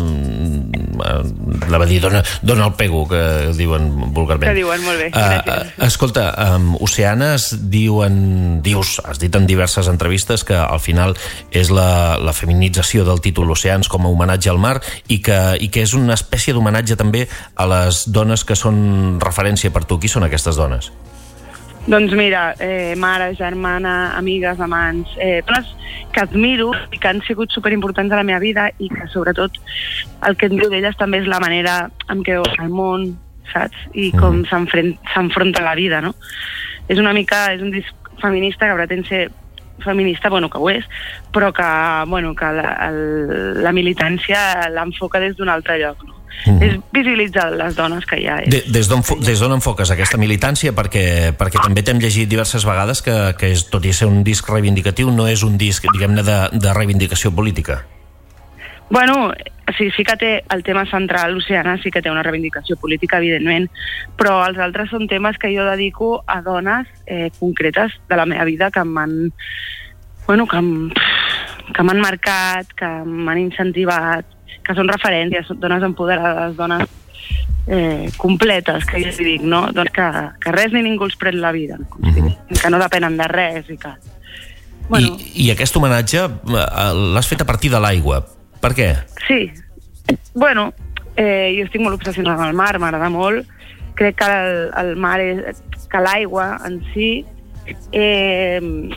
eh, la va dir, dona, dona el pego, que diuen vulgarment. Que diuen, molt bé, gràcies. Uh, escolta, um, Oceanes, diuen, dius, has dit en diverses entrevistes que al final és la, la feminització del títol Oceans com a homenatge al mar i que, i que és una espècie d'homenatge també a les dones que són referència per tu. Qui són aquestes dones? Doncs mira, eh, mare, germana, amigues, amants, eh, dones que admiro i que han sigut superimportants a la meva vida i que sobretot el que em diu d'elles també és la manera en què veuen el món, saps? I com mm. s'enfronta a la vida, no? És una mica, és un disc feminista que pretén ser feminista, bueno, que ho és, però que, bueno, que la, el, la militància l'enfoca des d'un altre lloc, no? Mm. És visibilitzar les dones que hi ha. De, des d'on enfoques aquesta militància? Perquè, perquè també t'hem llegit diverses vegades que, que és, tot i ser un disc reivindicatiu, no és un disc, diguem-ne, de, de reivindicació política. Bueno, sí, sí que té el tema central, l'Oceana sí que té una reivindicació política, evidentment, però els altres són temes que jo dedico a dones eh, concretes de la meva vida que m'han, bueno, que, que m'han marcat, que m'han incentivat, que són referències, dones empoderades, dones eh, completes, que jo li dic, no? Doncs que, que res ni ningú els pren la vida, mm-hmm. que no depenen de res i que... Bueno. I, I aquest homenatge l'has fet a partir de l'aigua. Per què? Sí. Bueno, eh, jo estic molt obsessionada amb el mar, m'agrada molt. Crec que el, el mar és... que l'aigua en si eh,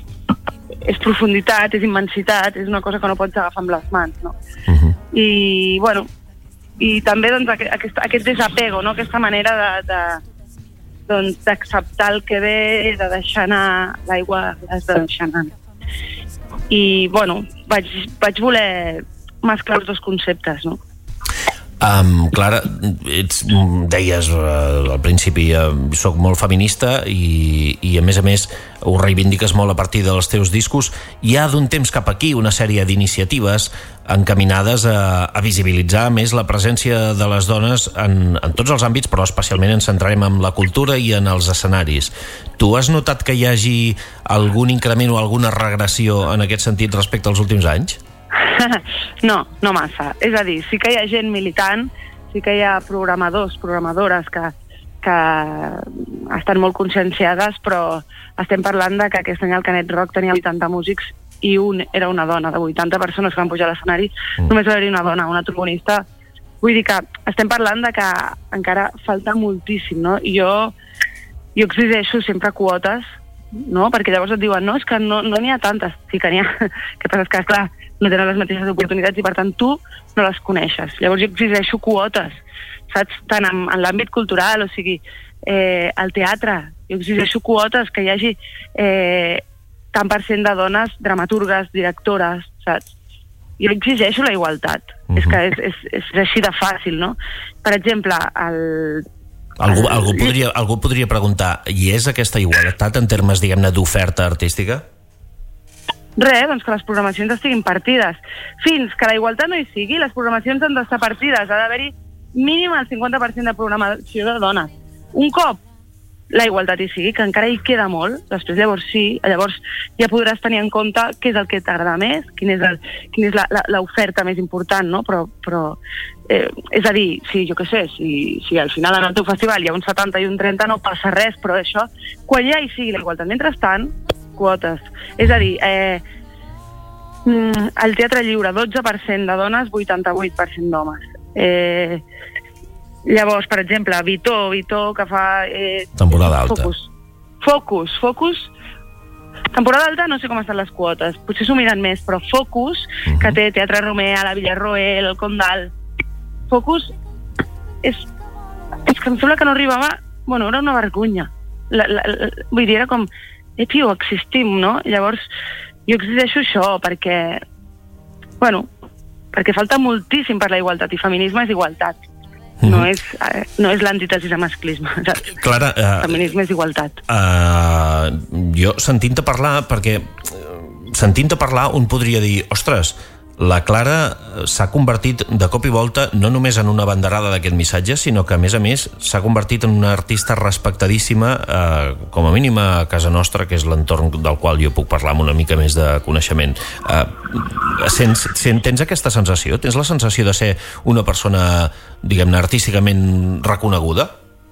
és profunditat, és immensitat, és una cosa que no pots agafar amb les mans, no? Uh-huh. I, bueno, i també doncs, aquest, aquest desapego, no? Aquesta manera de, de, doncs, d'acceptar el que ve, de deixar anar l'aigua, has de deixar anar. I, bueno, vaig, vaig voler mesclar els dos conceptes, no? Um, Clara, ets, deies uh, al principi uh, soc molt feminista i, i a més a més ho reivindiques molt a partir dels teus discos. Hi ha d'un temps cap aquí una sèrie d'iniciatives encaminades a, a visibilitzar més la presència de les dones en, en tots els àmbits, però especialment ens centrarem en la cultura i en els escenaris. Tu has notat que hi hagi algun increment o alguna regressió en aquest sentit respecte als últims anys? No, no massa. És a dir, sí que hi ha gent militant, sí que hi ha programadors, programadores que, que estan molt conscienciades, però estem parlant de que aquest any el Canet Rock tenia vuitanta músics i un era una dona. De vuitanta persones que van pujar a l'escenari, mm. només va haver-hi una dona, una trombonista. Vull dir que estem parlant de que encara falta moltíssim, no? I jo, jo exigeixo sempre quotes, no? Perquè llavors et diuen, no, és que no n'hi no ha tantes. Sí que n'hi ha. Que passa és que, clar, no tenen les mateixes oportunitats i, per tant, tu no les coneixes. Llavors jo exigeixo quotes, saps? Tant en, en l'àmbit cultural, o sigui, eh, al teatre, jo exigeixo quotes, que hi hagi eh, tant per cent de dones dramaturgues, directores, saps? Jo exigeixo la igualtat. Uh-huh. És que és, és, és així de fàcil, no? Per exemple, el... Algú, algú, podria, algú podria preguntar, i és aquesta igualtat en termes, diguem-ne, d'oferta artística? Res, doncs que les programacions estiguin partides. Fins que la igualtat no hi sigui, les programacions han d'estar partides. Ha d'haver-hi mínim el cinquanta per cent de programació de dones. Un cop la igualtat hi sigui, que encara hi queda molt, després llavors sí, llavors ja podràs tenir en compte què és el que t'agrada més, quin és el, quina és la, la, l'oferta més important, no? Però, però eh, és a dir, sí, jo què sé, si, si al final en el teu festival hi ha un setanta i un trenta no passa res, però això, quan ja hi sigui la igualtat, mentrestant, quotes. És a dir, eh, el teatre lliure, dotze per cent de dones, vuitanta-vuit per cent d'homes. Eh, llavors, per exemple, Vitó, Vitó, que fa... Eh, temporada alta. Focus. Focus, Focus. Temporada alta no sé com estan les quotes, potser s'ho miren més, però Focus, uh-huh. que té Teatre Romea, la Villarroel, el Condal... Focus és, és que em sembla que no arribava... Bueno, era una vergonya. La, la, la, vull dir, era com... Eh, tio, existim, no? Llavors, jo exigeixo això perquè, bueno, perquè falta moltíssim per la igualtat, i feminisme és igualtat. Mm-hmm. No és, eh, no és l'antítesi de masclisme. Clara, uh, feminisme és igualtat. Uh, jo, sentint-te parlar, perquè sentint-te parlar un podria dir, ostres, la Clara s'ha convertit de cop i volta no només en una banderada d'aquest missatge, sinó que a més a més s'ha convertit en una artista respectadíssima, eh, com a mínim a casa nostra, que és l'entorn del qual jo puc parlar amb una mica més de coneixement. Eh, sents, sents, tens aquesta sensació? Tens la sensació de ser una persona, diguem-ne, artísticament reconeguda?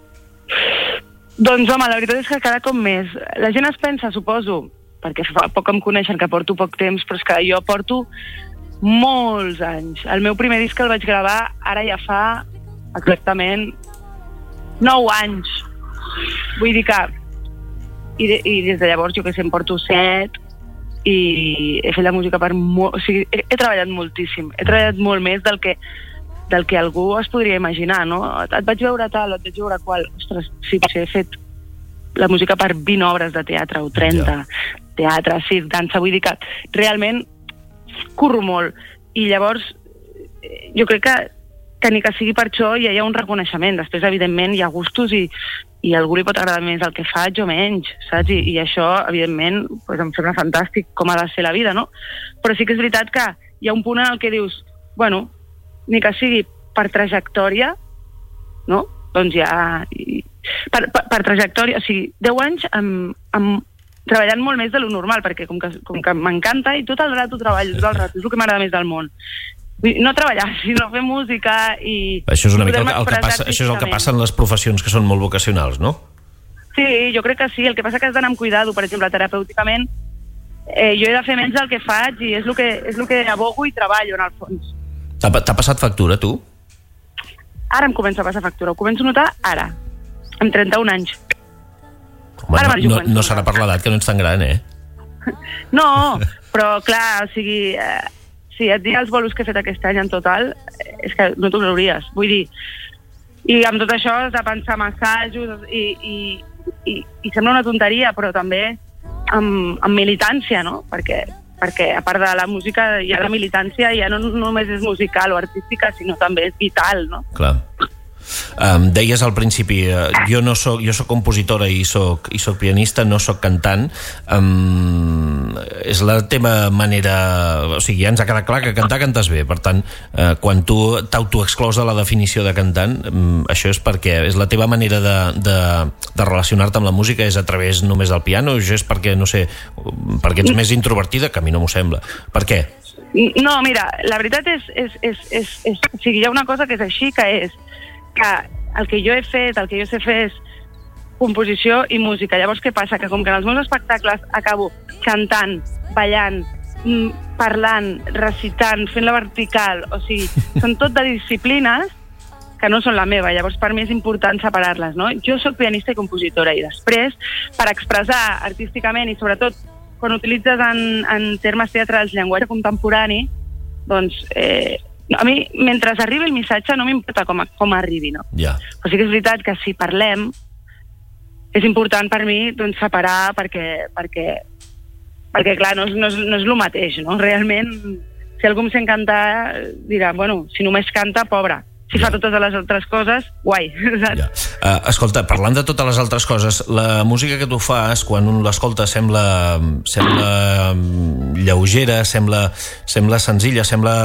Doncs home, la veritat és que cada cop més. La gent es pensa, suposo, perquè fa poc em coneixen, que porto poc temps, però és que jo porto molts anys. El meu primer disc el vaig gravar ara ja fa exactament nou anys. Vull dir que i, de, i des de llavors jo que sé, em porto set i he fet la música per molt, o sigui, he, he treballat moltíssim, he treballat molt més del que del que algú es podria imaginar, no? Et vaig veure tal, et vaig veure qual. Ostres, sí, he fet la música per vint obres de teatre o trenta. Ja. Teatre, circ, dansa, vull dir que realment curro molt, i llavors jo crec que, que ni que sigui per això ja hi ha un reconeixement. Després, evidentment, hi ha gustos i, i a algú li pot agradar més el que faig o menys, saps? I, i això, evidentment, pues, em sembla fantàstic com ha de ser la vida, no? Però sí que és veritat que hi ha un punt en el que dius, bueno, ni que sigui per trajectòria, no? Doncs ja... Per, per, per trajectòria, o sigui, deu anys amb, amb treballant molt més de lo normal, perquè com que, com que m'encanta i tot el rato treballo, tot el rato, és el que m'agrada més del món. No treballar, sinó fer música i... Això és una mica el, el que passa, això és el que passa en les professions que són molt vocacionals, no? Sí, jo crec que sí. El que passa que has d'anar amb cuidado, per exemple, terapèuticament, eh, jo he de fer menys del que faig i és el que, és el que abogo i treballo, en el fons. T'ha, t'ha passat factura, tu? Ara em comença a passar factura. Ho començo a notar ara, amb trenta-un anys. Home, no, no, no serà per l'edat, que no ets tan gran, eh? No, però clar, o sigui, eh, si et dic els bolos que he fet aquest any en total, eh, és que no t'ho creuries. Vull dir, i amb tot això has de pensar massatges i, i, i, i sembla una tonteria, però també amb, amb militància, no? Perquè, perquè a part de la música hi ha la militància, ja no només és musical o artística, sinó també és vital, no? Clar. Um, deies al principi, uh, jo no soc, jo soc compositora i soc, i soc pianista, no soc cantant. Um, és la teva manera, o sigui, ja ens ha quedat clar que cantar cantes bé, per tant, uh, quan tu t'autoexclòs de la definició de cantant, um, això és perquè és la teva manera de, de, de relacionar-te amb la música és a través només del piano, o això és perquè, no sé, perquè ets més introvertida, que a mi no m'ho sembla. Per què? No, mira, la veritat és, és, és, és, és o sigui, hi ha una cosa que és així, que és que el que jo he fet, el que jo sé fer és composició i música. Llavors, què passa? Que com que en els meus espectacles acabo cantant, ballant, parlant, recitant, fent la vertical, o sigui, són tot de disciplines que no són la meva, llavors per mi és important separar-les, no? Jo soc pianista i compositora i després, per expressar artísticament i sobretot quan utilitzes en, en termes teatrals llenguatge contemporani, doncs eh, a mi, mentre arribi el missatge, no m'importa com, com arribi, no? Ja. Però sí que és veritat que si parlem, és important per mi doncs, separar perquè, perquè, perquè clar, no és, no, és, no és el mateix, no? Realment, si algú em sent cantar, dirà, bueno, si només canta, pobre. Si ja. fa totes les altres coses, guai. Ja. Uh, escolta, parlant de totes les altres coses, la música que tu fas, quan un l'escolta, sembla, sembla lleugera, sembla, sembla senzilla, sembla,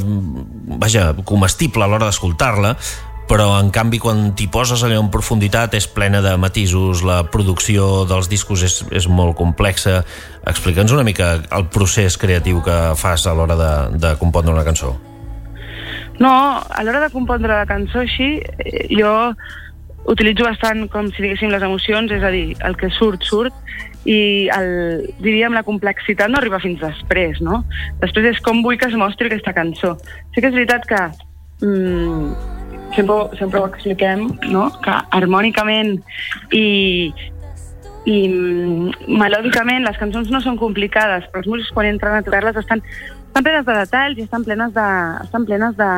vaja, comestible a l'hora d'escoltar-la, però en canvi quan t'hi poses allò en profunditat és plena de matisos, la producció dels discos és, és molt complexa. Explica'ns una mica el procés creatiu que fas a l'hora de, de compondre una cançó. No, a l'hora de compondre la cançó així, jo utilitzo bastant, com si diguéssim, les emocions, és a dir, el que surt, surt, i el, diríem, la complexitat no arriba fins després, no? Després és com vull que es mostri aquesta cançó. Sí que és veritat que mm, sempre, sempre ho expliquem, no? Que harmònicament i, i mm, melòdicament les cançons no són complicades, però els músics quan entren a tocar-les estan estan plenes de detalls i estan plenes de... Estan plenes de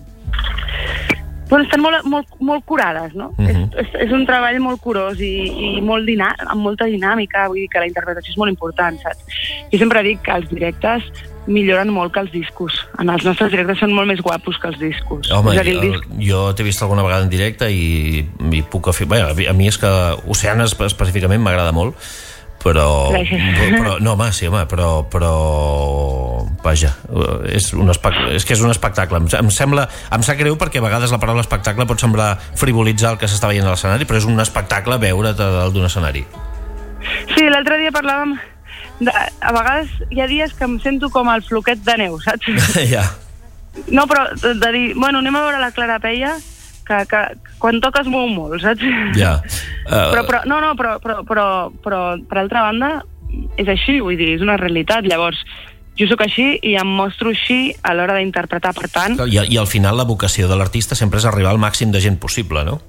bueno, estan molt, molt, molt curades, no? Uh-huh. és, és, és un treball molt curós i, i molt dinà, amb molta dinàmica, vull dir que la interpretació és molt important, saps? Jo sempre dic que els directes milloren molt que els discos. En els nostres directes són molt més guapos que els discos. Home, és a dir, el disc... jo t'he vist alguna vegada en directe i, i puc afirmar... Bé, a mi és que Oceanes específicament m'agrada molt, però, però no, home, sí, home, però, però vaja, és, un espect... és que és un espectacle. Em, em sembla, em sap greu perquè a vegades la paraula espectacle pot semblar frivolitzar el que s'està veient a l'escenari, però és un espectacle veure't dalt d'un escenari. Sí, l'altre dia parlàvem de, a vegades hi ha dies que em sento com el floquet de neu, saps? Ja. No, però de, de dir, bueno, anem a veure la Clara Peia, que, que quan toca es mou molt, saps? Ja. Uh... Però, però, no, no, però, però, però, però per altra banda és així, vull dir, és una realitat. Llavors, jo sóc així i em mostro així a l'hora d'interpretar, per tant... I, I al final la vocació de l'artista sempre és arribar al màxim de gent possible, no?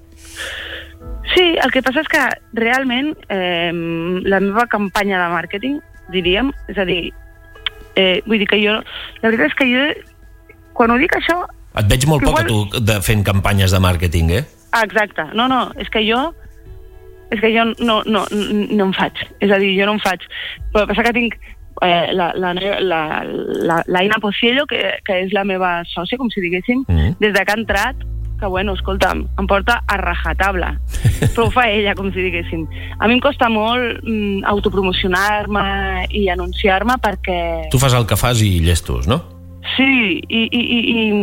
Sí, el que passa és que realment eh, la meva campanya de màrqueting, diríem, és a dir, eh, vull dir que jo... La veritat és que jo, quan ho dic això... Et veig molt poc igual... a tu de, fent campanyes de màrqueting, eh? Ah, exacte. No, no, és que jo... És que jo no, no, no em faig. És a dir, jo no em faig. Però el que passa que tinc eh, la, la, la, la, la Ina Pociello, que, que és la meva sòcia, com si diguéssim, mm. des de que ha entrat, que bueno, escolta'm, em porta a rajatabla. Però ho fa ella, com si diguéssim. A mi em costa molt mm, autopromocionar-me i anunciar-me perquè... Tu fas el que fas i llestos, no? Sí, i, i, i,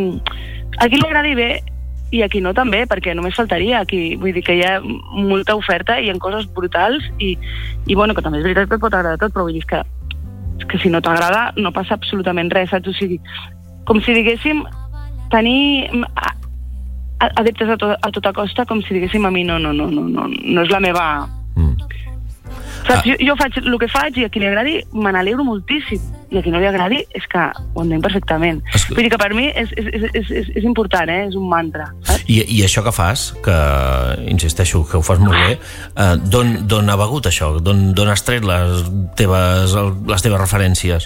i a qui li agradi bé i a qui no també, perquè només faltaria aquí. Vull dir que hi ha molta oferta i hi ha coses brutals i, i bueno, que també és veritat que et pot agradar tot, però vull dir que, que si no t'agrada no passa absolutament res, saps? O sigui, com si diguéssim tenir a, a, adeptes a, to, a tota costa, com si diguéssim a mi no, no, no, no, no, no és la meva... Mm. Saps? Ah. Jo, jo faig el que faig i a qui li agradi me n'alegro moltíssim i a qui no li agradi és que ho entenc perfectament. Es... Vull dir que per mi és, és, és, és, és important, eh? És un mantra. I, I això que fas, que insisteixo que ho fas molt bé, eh, d'on ha begut això? D'on has tret les teves, les teves referències?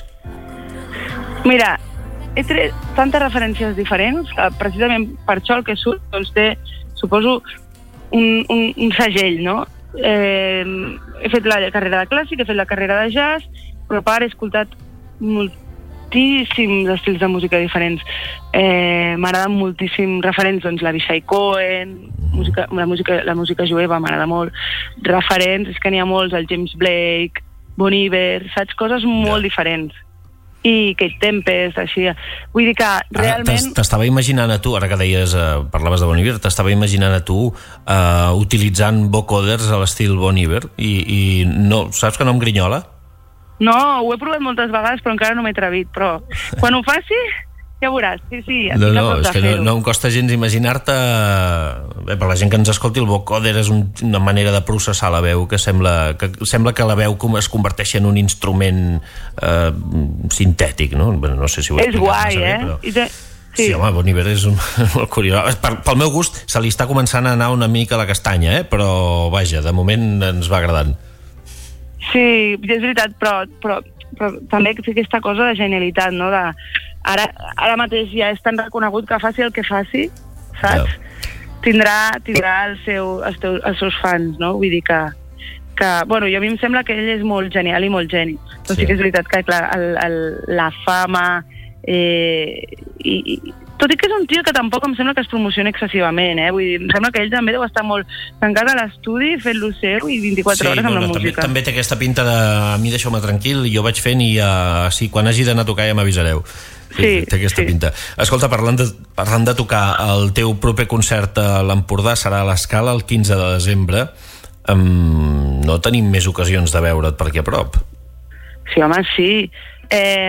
Mira, he tret tantes referències diferents que precisament per això el que surt doncs té, suposo, un, un, un segell, no? Eh, he fet la carrera de clàssic, he fet la carrera de jazz, però a part he escoltat moltíssims estils de música diferents. Eh, m'agraden moltíssim referents, doncs l'Avishai Cohen, música, la, música, la música jueva m'agrada molt, referents, és que n'hi ha molts, el James Blake, Bon Iver, saps? Coses molt yeah. diferents. I Kate Tempest, així. Vull dir que realment... T'estava imaginant a tu, ara que deies, eh, parlaves de Bon Iver, t'estava imaginant a tu eh, utilitzant vocoders a l'estil Bon Iver i, i no, saps que no em grinyola? No, ho he provat moltes vegades, però encara no m'he atrevit, però quan ho faci, ja veuràs. Sí, sí, no, no, és que no, no em costa gens imaginar-te... Bé, per la gent que ens escolti, el vocoder és un, una manera de processar la veu que sembla que, sembla que la veu com es converteix en un instrument eh, sintètic, no? Bueno, no sé si ho he és guai, bé, eh? Però... I te... Sí. sí, home, Bon Iver és un, molt curiós. Per, pel meu gust, se li està començant a anar una mica la castanya, eh? Però, vaja, de moment ens va agradant. Sí, és veritat, però, però, però també té aquesta cosa de genialitat, no? De, ara, ara mateix ja és tan reconegut que faci el que faci, saps? Yeah. Tindrà, tindrà el seu, els, teus, els seus fans, no? Vull dir que, que... Bueno, jo a mi em sembla que ell és molt genial i molt geni. Però sí, sí que és veritat que, clar, el, el, la fama... Eh, i, i, tot i que és un tio que tampoc em sembla que es promocioni excessivament, eh? Vull dir, em sembla que ell també deu estar molt tancat a l'estudi, fent-lo seu i vint-i-quatre sí, hores amb no, la no, música. També, també té aquesta pinta de a mi deixeu-me tranquil, jo vaig fent i uh, sí, quan hagi d'anar a tocar ja m'avisareu. Sí, sí, té aquesta sí. pinta. Escolta, parlant de, parlant de tocar, el teu proper concert a l'Empordà serà a l'Escala el quinze de desembre. Um, no tenim més ocasions de veure't per aquí a prop. Sí, home, sí. Eh,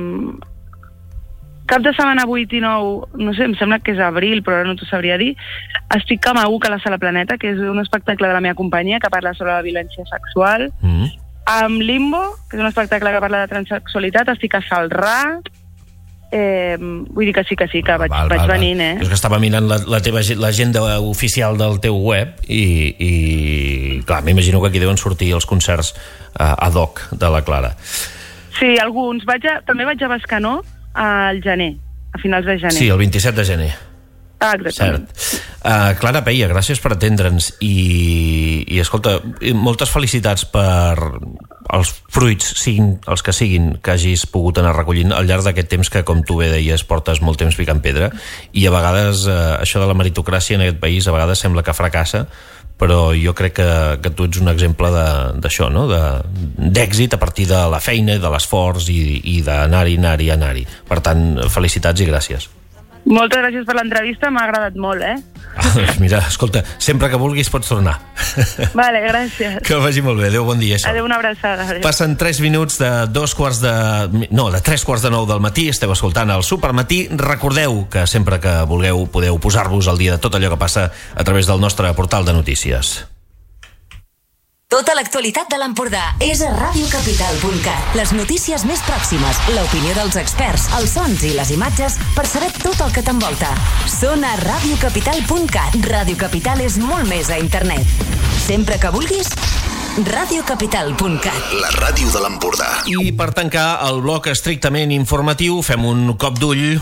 cap de setmana vuit i nou, no sé, em sembla que és abril, però ara no t'ho sabria dir, estic a Maúc a la Sala Planeta, que és un espectacle de la meva companyia que parla sobre la violència sexual. Mm. Amb Limbo, que és un espectacle que parla de transsexualitat, estic a Salrà. Eh, vull dir que sí, que sí, que vaig, val, vaig val, venint, eh? És que estava mirant la, la teva l'agenda oficial del teu web i, i clar, m'imagino que aquí deuen sortir els concerts uh, ad hoc de la Clara. Sí, alguns. Vaig a, també vaig a Bescanó al gener, a finals de gener. Sí, el vint-i-set de gener. Ah, exactament. Cert. Uh, Clara Peia, gràcies per atendre'ns i, i escolta, moltes felicitats per els fruits, siguin els que siguin, que hagis pogut anar recollint al llarg d'aquest temps que, com tu bé deies, portes molt temps picant pedra i a vegades uh, això de la meritocràcia en aquest país a vegades sembla que fracassa, però jo crec que, que tu ets un exemple d'això, no? D'èxit a partir de la feina, de l'esforç i, i d'anar-hi, anar-hi, anar-hi. Per tant, felicitats i gràcies. Moltes gràcies per l'entrevista, m'ha agradat molt, eh? Ah, mira, escolta, sempre que vulguis pots tornar. Vale, gràcies. Que vagi molt bé, adéu, bon dia. Això. Adéu, una abraçada. Adéu. Passen tres minuts de dos quarts de... No, de tres quarts de nou del matí, esteu escoltant el Supermatí. Recordeu que sempre que vulgueu podeu posar-vos al dia de tot allò que passa a través del nostre portal de notícies. Tota l'actualitat de l'Empordà és a ràdio capital punt cat. Les notícies més pròximes, l'opinió dels experts, els sons i les imatges per saber tot el que t'envolta. Són a ràdio capital punt cat. Ràdio Capital és molt més a internet. Sempre que vulguis, ràdio capital punt cat. La ràdio de l'Empordà. I per tancar el bloc estrictament informatiu, fem un cop d'ull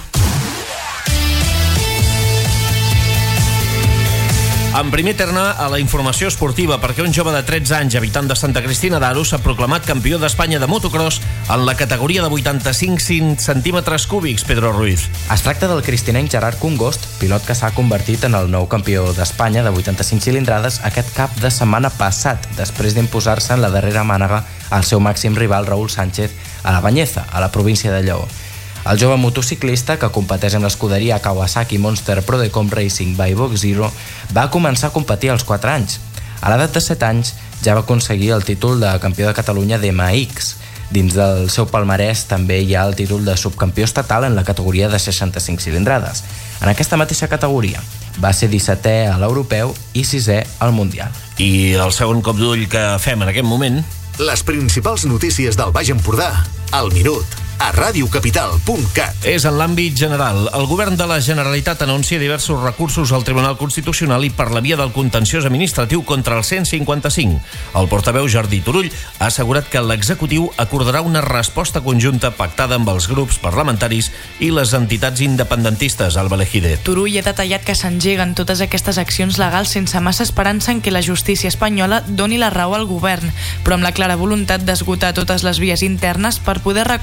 en primer terme, a la informació esportiva, perquè un jove de tretze anys, habitant de Santa Cristina d'Aro, s'ha proclamat campió d'Espanya de motocross en la categoria de vuitanta-cinc centímetres cúbics, Pedro Ruiz. Es tracta del cristinenc Gerard Congost, pilot que s'ha convertit en el nou campió d'Espanya de vuitanta-cinc cilindrades aquest cap de setmana passat, després d'imposar-se en la darrera mànega al seu màxim rival Raúl Sánchez a la Banyeza, a la província de Lleó. El jove motociclista, que competeix en l'escuderia Kawasaki Monster Prodecom Racing by Box Zero, va començar a competir als quatre anys. A l'edat de set anys ja va aconseguir el títol de campió de Catalunya d'M X. Dins del seu palmarès també hi ha el títol de subcampió estatal en la categoria de seixanta-cinc cilindrades. En aquesta mateixa categoria va ser dissetè a l'europeu i sisè al mundial. I el segon cop d'ull que fem en aquest moment... Les principals notícies del Baix Empordà, al minut, a ràdio capital punt cat. És en l'àmbit general. El govern de la Generalitat anuncia diversos recursos al Tribunal Constitucional i per la via del contenciós administratiu contra el cent cinquanta-cinc. El portaveu Jordi Turull ha assegurat que l'executiu acordarà una resposta conjunta pactada amb els grups parlamentaris i les entitats independentistes. Alba Lejide. Turull ha detallat que s'engeguen totes aquestes accions legals sense massa esperança en que la justícia espanyola doni la raó al govern, però amb la clara voluntat d'esgotar totes les vies internes per poder recórrer després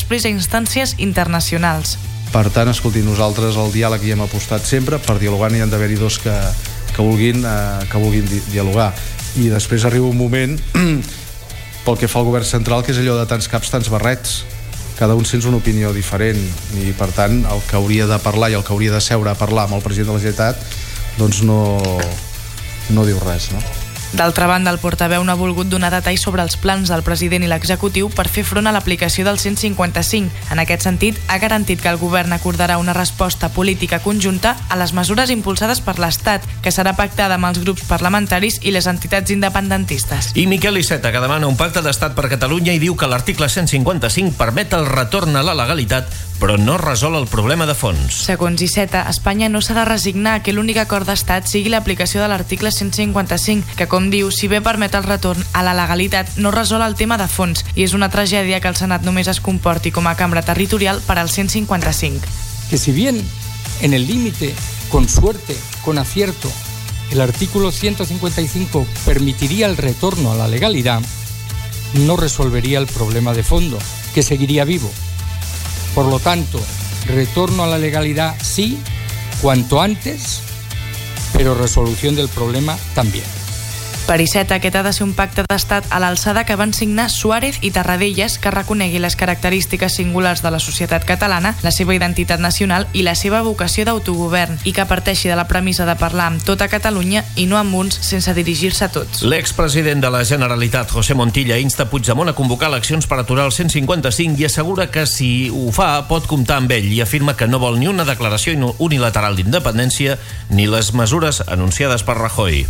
després a instàncies internacionals. Per tant, escolti, nosaltres el diàleg hi hem apostat sempre, per dialogar n'hi han d'haver-hi dos que, que vulguin, eh, que vulguin di dialogar. I després arriba un moment, pel que fa al govern central, que és allò de tants caps, tants barrets. Cada un sents una opinió diferent i, per tant, el que hauria de parlar i el que hauria de seure a parlar amb el president de la Generalitat doncs no, no diu res, no? D'altra banda, el portaveu no ha volgut donar detalls sobre els plans del president i l'executiu per fer front a l'aplicació del cent cinquanta-cinc. En aquest sentit, ha garantit que el govern acordarà una resposta política conjunta a les mesures impulsades per l'Estat, que serà pactada amb els grups parlamentaris i les entitats independentistes. I Miquel Iceta, que demana un pacte d'estat per Catalunya i diu que l'article cent cinquanta-cinc permet el retorn a la legalitat, però no resol el problema de fons. Segons Iceta, Espanya no s'ha de resignar a que l'únic acord d'estat sigui l'aplicació de l'article cent cinquanta-cinc, que, com diu, si bé permet el retorn a la legalitat, no resol el tema de fons i és una tragèdia que el Senat només es comporti com a cambra territorial per al cent cinquanta-cinc. Que si bien en el límite, con suerte, con acierto, el artículo ciento cincuenta y cinco permitiría el retorno a la legalidad, no resolvería el problema de fondo, que seguiría vivo. Por lo tanto, retorno a la legalidad sí, cuanto antes, pero resolución del problema también. Per Iceta, aquest ha de ser un pacte d'estat a l'alçada que van signar Suárez i Tarradellas, que reconegui les característiques singulars de la societat catalana, la seva identitat nacional i la seva vocació d'autogovern, i que parteixi de la premissa de parlar amb tota Catalunya i no amb uns sense dirigir-se a tots. L'expresident de la Generalitat, José Montilla, insta Puigdemont a convocar eleccions per aturar el cent cinquanta-cinc i assegura que si ho fa pot comptar amb ell, i afirma que no vol ni una declaració unilateral d'independència ni les mesures anunciades per Rajoy.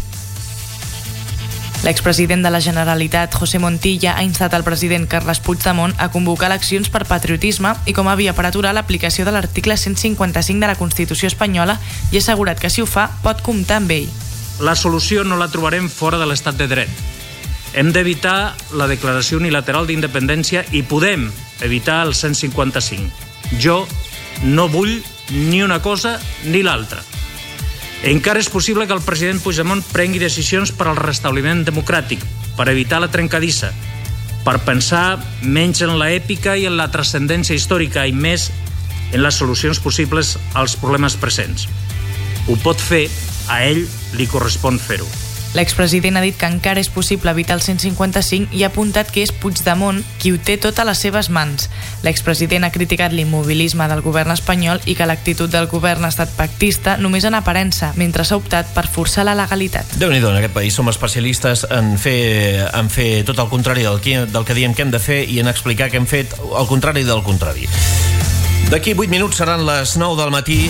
L'expresident de la Generalitat, José Montilla, ha instat al president Carles Puigdemont a convocar eleccions per patriotisme i com a via per aturar l'aplicació de l'article cent cinquanta-cinc de la Constitució espanyola i ha assegurat que si ho fa pot comptar amb ell. La solució no la trobarem fora de l'estat de dret. Hem d'evitar la declaració unilateral d'independència i podem evitar el cent cinquanta-cinc. Jo no vull ni una cosa ni l'altra. Encara és possible que el president Puigdemont prengui decisions per al restabliment democràtic, per evitar la trencadissa, per pensar menys en l'èpica i en la transcendència històrica i més en les solucions possibles als problemes presents. Ho pot fer, a ell li correspon fer-ho. L'expresident ha dit que encara és possible evitar el cent cinquanta-cinc i ha apuntat que és Puigdemont qui ho té tot a les seves mans. L'expresident ha criticat l'immobilisme del govern espanyol i que l'actitud del govern ha estat pactista només en aparença, mentre s'ha optat per forçar la legalitat. Déu-n'hi-do, en aquest país som especialistes en fer, en fer tot el contrari del que, del que diem que hem de fer i en explicar que hem fet el contrari del contrari. D'aquí vuit minuts seran les nou del matí.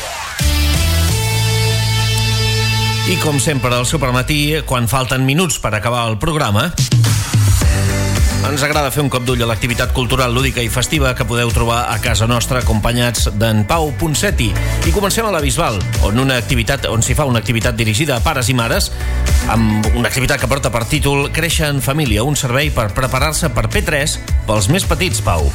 I com sempre al Supermatí, quan falten minuts per acabar el programa, ens agrada fer un cop d'ull a l'activitat cultural, lúdica i festiva que podeu trobar a casa nostra acompanyats d'en Pau Ponseti. I comencem a la Bisbal, on una activitat on s'hi fa una activitat dirigida a pares i mares, amb una activitat que porta per títol Créixer en família, un servei per preparar-se per P tres pels més petits, Pau.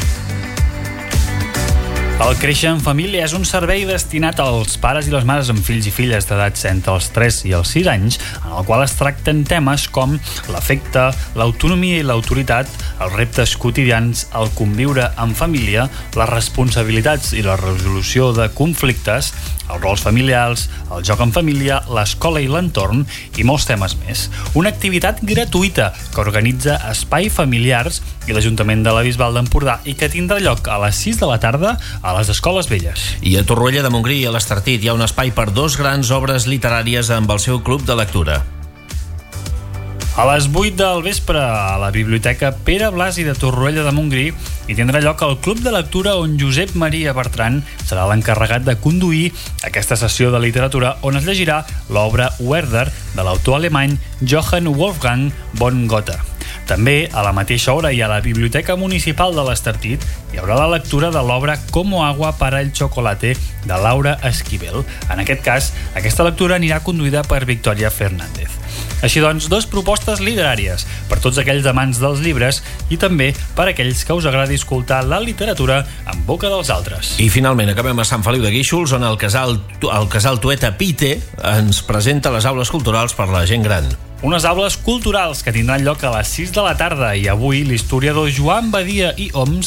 El Créixer en Família és un servei destinat als pares i les mares amb fills i filles d'edats entre els tres i els sis anys, en el qual es tracten temes com l'afecte, l'autonomia i l'autoritat, els reptes quotidians, el conviure en família, les responsabilitats i la resolució de conflictes, els rols familiars, el joc en família, l'escola i l'entorn i molts temes més. Una activitat gratuïta que organitza Espai Familiars i l'Ajuntament de la Bisbal d'Empordà i que tindrà lloc a les sis de la tarda a les Escoles Velles. I a Torroella de Montgrí i a l'Estartit hi ha un espai per dos grans obres literàries amb el seu club de lectura. A les vuit del vespre, a la Biblioteca Pere Blasi de Torroella de Montgrí hi tindrà lloc el Club de Lectura on Josep Maria Bertran serà l'encarregat de conduir aquesta sessió de literatura on es llegirà l'obra Werther de l'autor alemany Johann Wolfgang von Goethe. També, a la mateixa hora i a la Biblioteca Municipal de l'Estartit hi haurà la lectura de l'obra Como agua para el chocolate de Laura Esquivel. En aquest cas, aquesta lectura anirà conduïda per Victoria Fernández. Així doncs, dues propostes literàries per tots aquells amants dels llibres i també per aquells que us agradi escoltar la literatura en boca dels altres. I finalment acabem a Sant Feliu de Guíxols, on el casal, el casal Tueta Pite ens presenta les aules culturals per la gent gran. Unes aules culturals que tindran lloc a les sis de la tarda i avui l'historiador Joan Badia i Oms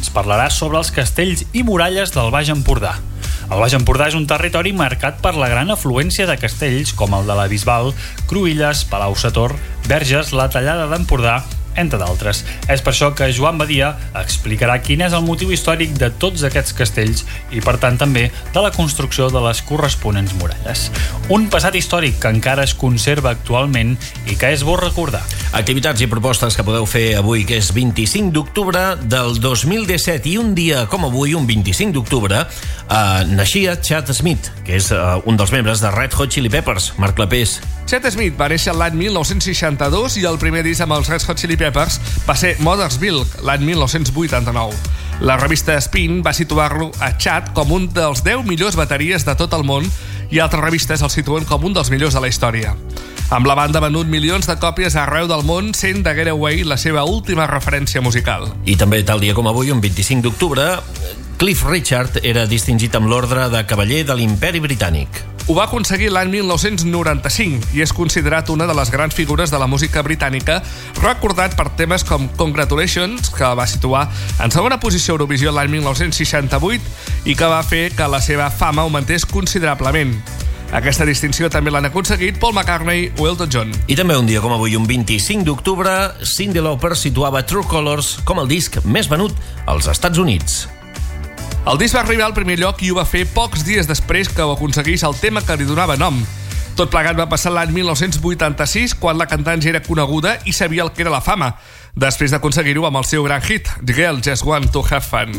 Ens parlarà sobre els castells i muralles del Baix Empordà. El Baix Empordà és un territori marcat per la gran afluència de castells com el de la Bisbal, Cruïlles, Palau-sator, Verges, la Tallada d'Empordà, entre d'altres. És per això que Joan Badia explicarà quin és el motiu històric de tots aquests castells i, per tant, també de la construcció de les corresponents muralles. Un passat històric que encara es conserva actualment i que és bo recordar. Activitats i propostes que podeu fer avui, que és vint-i-cinc d'octubre del dos mil disset, i un dia com avui, un vint-i-cinc d'octubre, eh, naixia Chad Smith, que és eh, un dels membres de Red Hot Chili Peppers. Marc Clapés. Chad Smith va néixer l'any mil nou-cents seixanta-dos i el primer disc amb els Red Hot Chili Peppers va ser Mothersville, l'any mil nou-cents vuitanta-nou. La revista Spin va situar-lo a Chad com un dels deu millors bateries de tot el món i altres revistes el situen com un dels millors de la història. Amb la banda ha venut milions de còpies arreu del món, sent The Getaway la seva última referència musical. I també tal dia com avui, un vint-i-cinc d'octubre, Cliff Richard era distingit amb l'ordre de Cavaller de l'Imperi Britànic. Ho va aconseguir l'any mil nou-cents noranta-cinc i és considerat una de les grans figures de la música britànica, recordat per temes com Congratulations, que va situar en segona posició a Eurovisió l'any mil nou-cents seixanta-vuit i que va fer que la seva fama augmentés considerablement. Aquesta distinció també l'han aconseguit Paul McCartney o Elton John. I també un dia com avui, un vint-i-cinc d'octubre, Cyndi Lauper situava True Colors com el disc més venut als Estats Units. El disc va arribar al primer lloc i ho va fer pocs dies després que ho aconseguís el tema que li donava nom. Tot plegat va passar l'any mil nou-cents vuitanta-sis, quan la cantant ja era coneguda i sabia el que era la fama, després d'aconseguir-ho amb el seu gran hit, The Girl Just Want to Have Fun.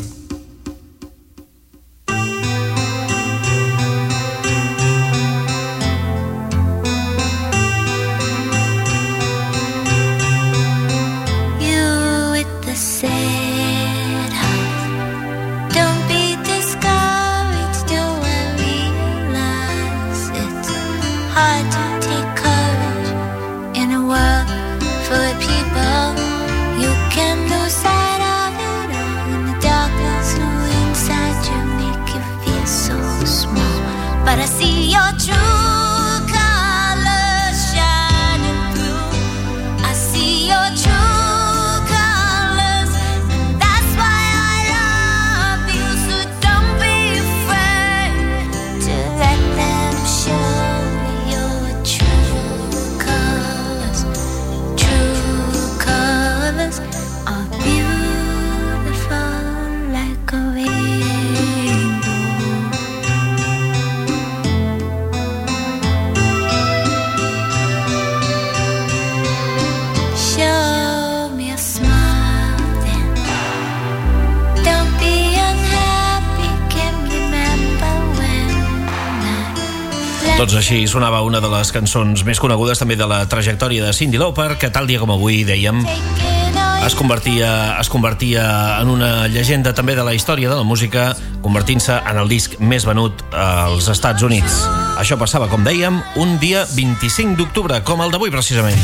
But I see your true colors shining through. I see your true colors, and that's why I love you. So don't be afraid to let them show your true colors. True colors are beautiful like a rainbow. Doncs així sonava una de les cançons més conegudes també de la trajectòria de Cyndi Lauper, que tal dia com avui, dèiem, es convertia, es convertia en una llegenda també de la història de la música, convertint-se en el disc més venut als Estats Units. Això passava, com dèiem, un dia vint-i-cinc d'octubre, com el d'avui precisament.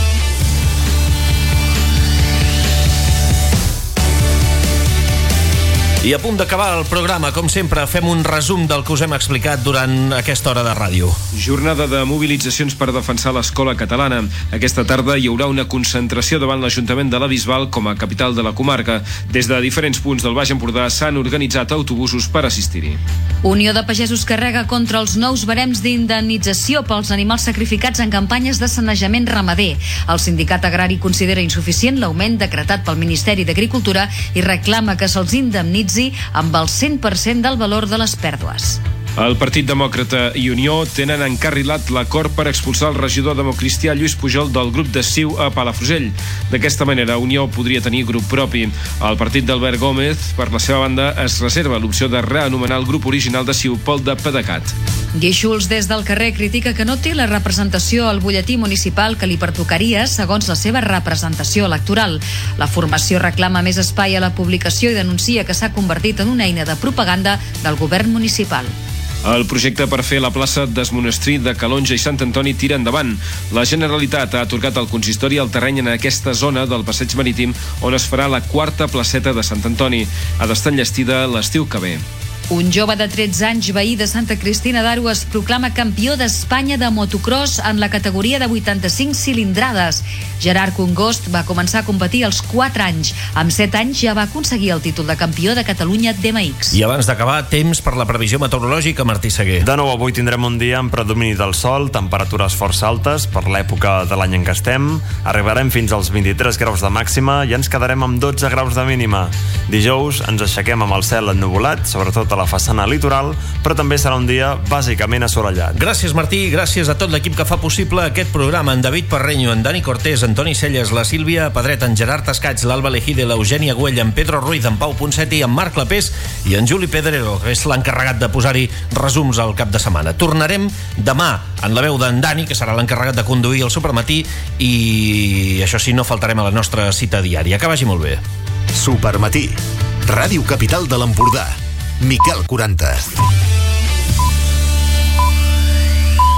I a punt d'acabar el programa, com sempre, fem un resum del que us hem explicat durant aquesta hora de ràdio. Jornada de mobilitzacions per defensar l'escola catalana. Aquesta tarda hi haurà una concentració davant l'Ajuntament de la Bisbal com a capital de la comarca. Des de diferents punts del Baix Empordà s'han organitzat autobusos per assistir-hi. Unió de Pagesos carrega contra els nous barems d'indemnització pels animals sacrificats en campanyes de sanejament ramader. El sindicat agrari considera insuficient l'augment decretat pel Ministeri d'Agricultura i reclama que se'ls indemnitzi amb el cent per cent del valor de les pèrdues. El Partit Demòcrata i Unió tenen encarrilat l'acord per expulsar el regidor democristià Lluís Pujol del grup de C I U a Palafrugell. D'aquesta manera, Unió podria tenir grup propi. El partit d'Albert Gómez, per la seva banda, es reserva l'opció de reanomenar el grup original de C I U pel de Pedecat. Guíxols des del carrer critica que no té la representació al butlletí municipal que li pertocaria segons la seva representació electoral. La formació reclama més espai a la publicació i denuncia que s'ha convertit en una eina de propaganda del govern municipal. El projecte per fer la plaça d'Esmonestrí de Calonja i Sant Antoni tira endavant. La Generalitat ha atorgat al consistori el terreny en aquesta zona del passeig marítim on es farà la quarta placeta de Sant Antoni. Ha d'estar enllestida l'estiu que ve. Un jove de tretze anys, veí de Santa Cristina d'Aro, es proclama campió d'Espanya de motocross en la categoria de vuitanta-cinc cilindrades. Gerard Congost va començar a competir als quatre anys. Amb set anys ja va aconseguir el títol de campió de Catalunya d'M X. I abans d'acabar, temps per la previsió meteorològica, Martí Seguer. De nou, avui tindrem un dia amb predomini del sol, temperatures força altes per l'època de l'any en què estem. Arribarem fins als vint-i-tres graus de màxima i ens quedarem amb dotze graus de mínima. Dijous ens aixequem amb el cel ennuvolat, sobretot a la façana litoral, però també serà un dia bàsicament assolellat. Gràcies, Martí, gràcies a tot l'equip que fa possible aquest programa, en David Parreño, en Dani Cortés, Antoni Celles, la Sílvia Pedret, en Gerard Escaig, l'Alba Lejide, l'Eugènia Güell, en Pedro Ruiz, en Pau Ponseti, en Marc Clapés i en Juli Pedrero, que és l'encarregat de posar-hi resums al cap de setmana. Tornarem demà en la veu d'en Dani, que serà l'encarregat de conduir el Supermatí, i això sí, no faltarem a la nostra cita diària. Que vagi molt bé. Supermatí, Ràdio Capital de l'Empordà. Miquel quaranta.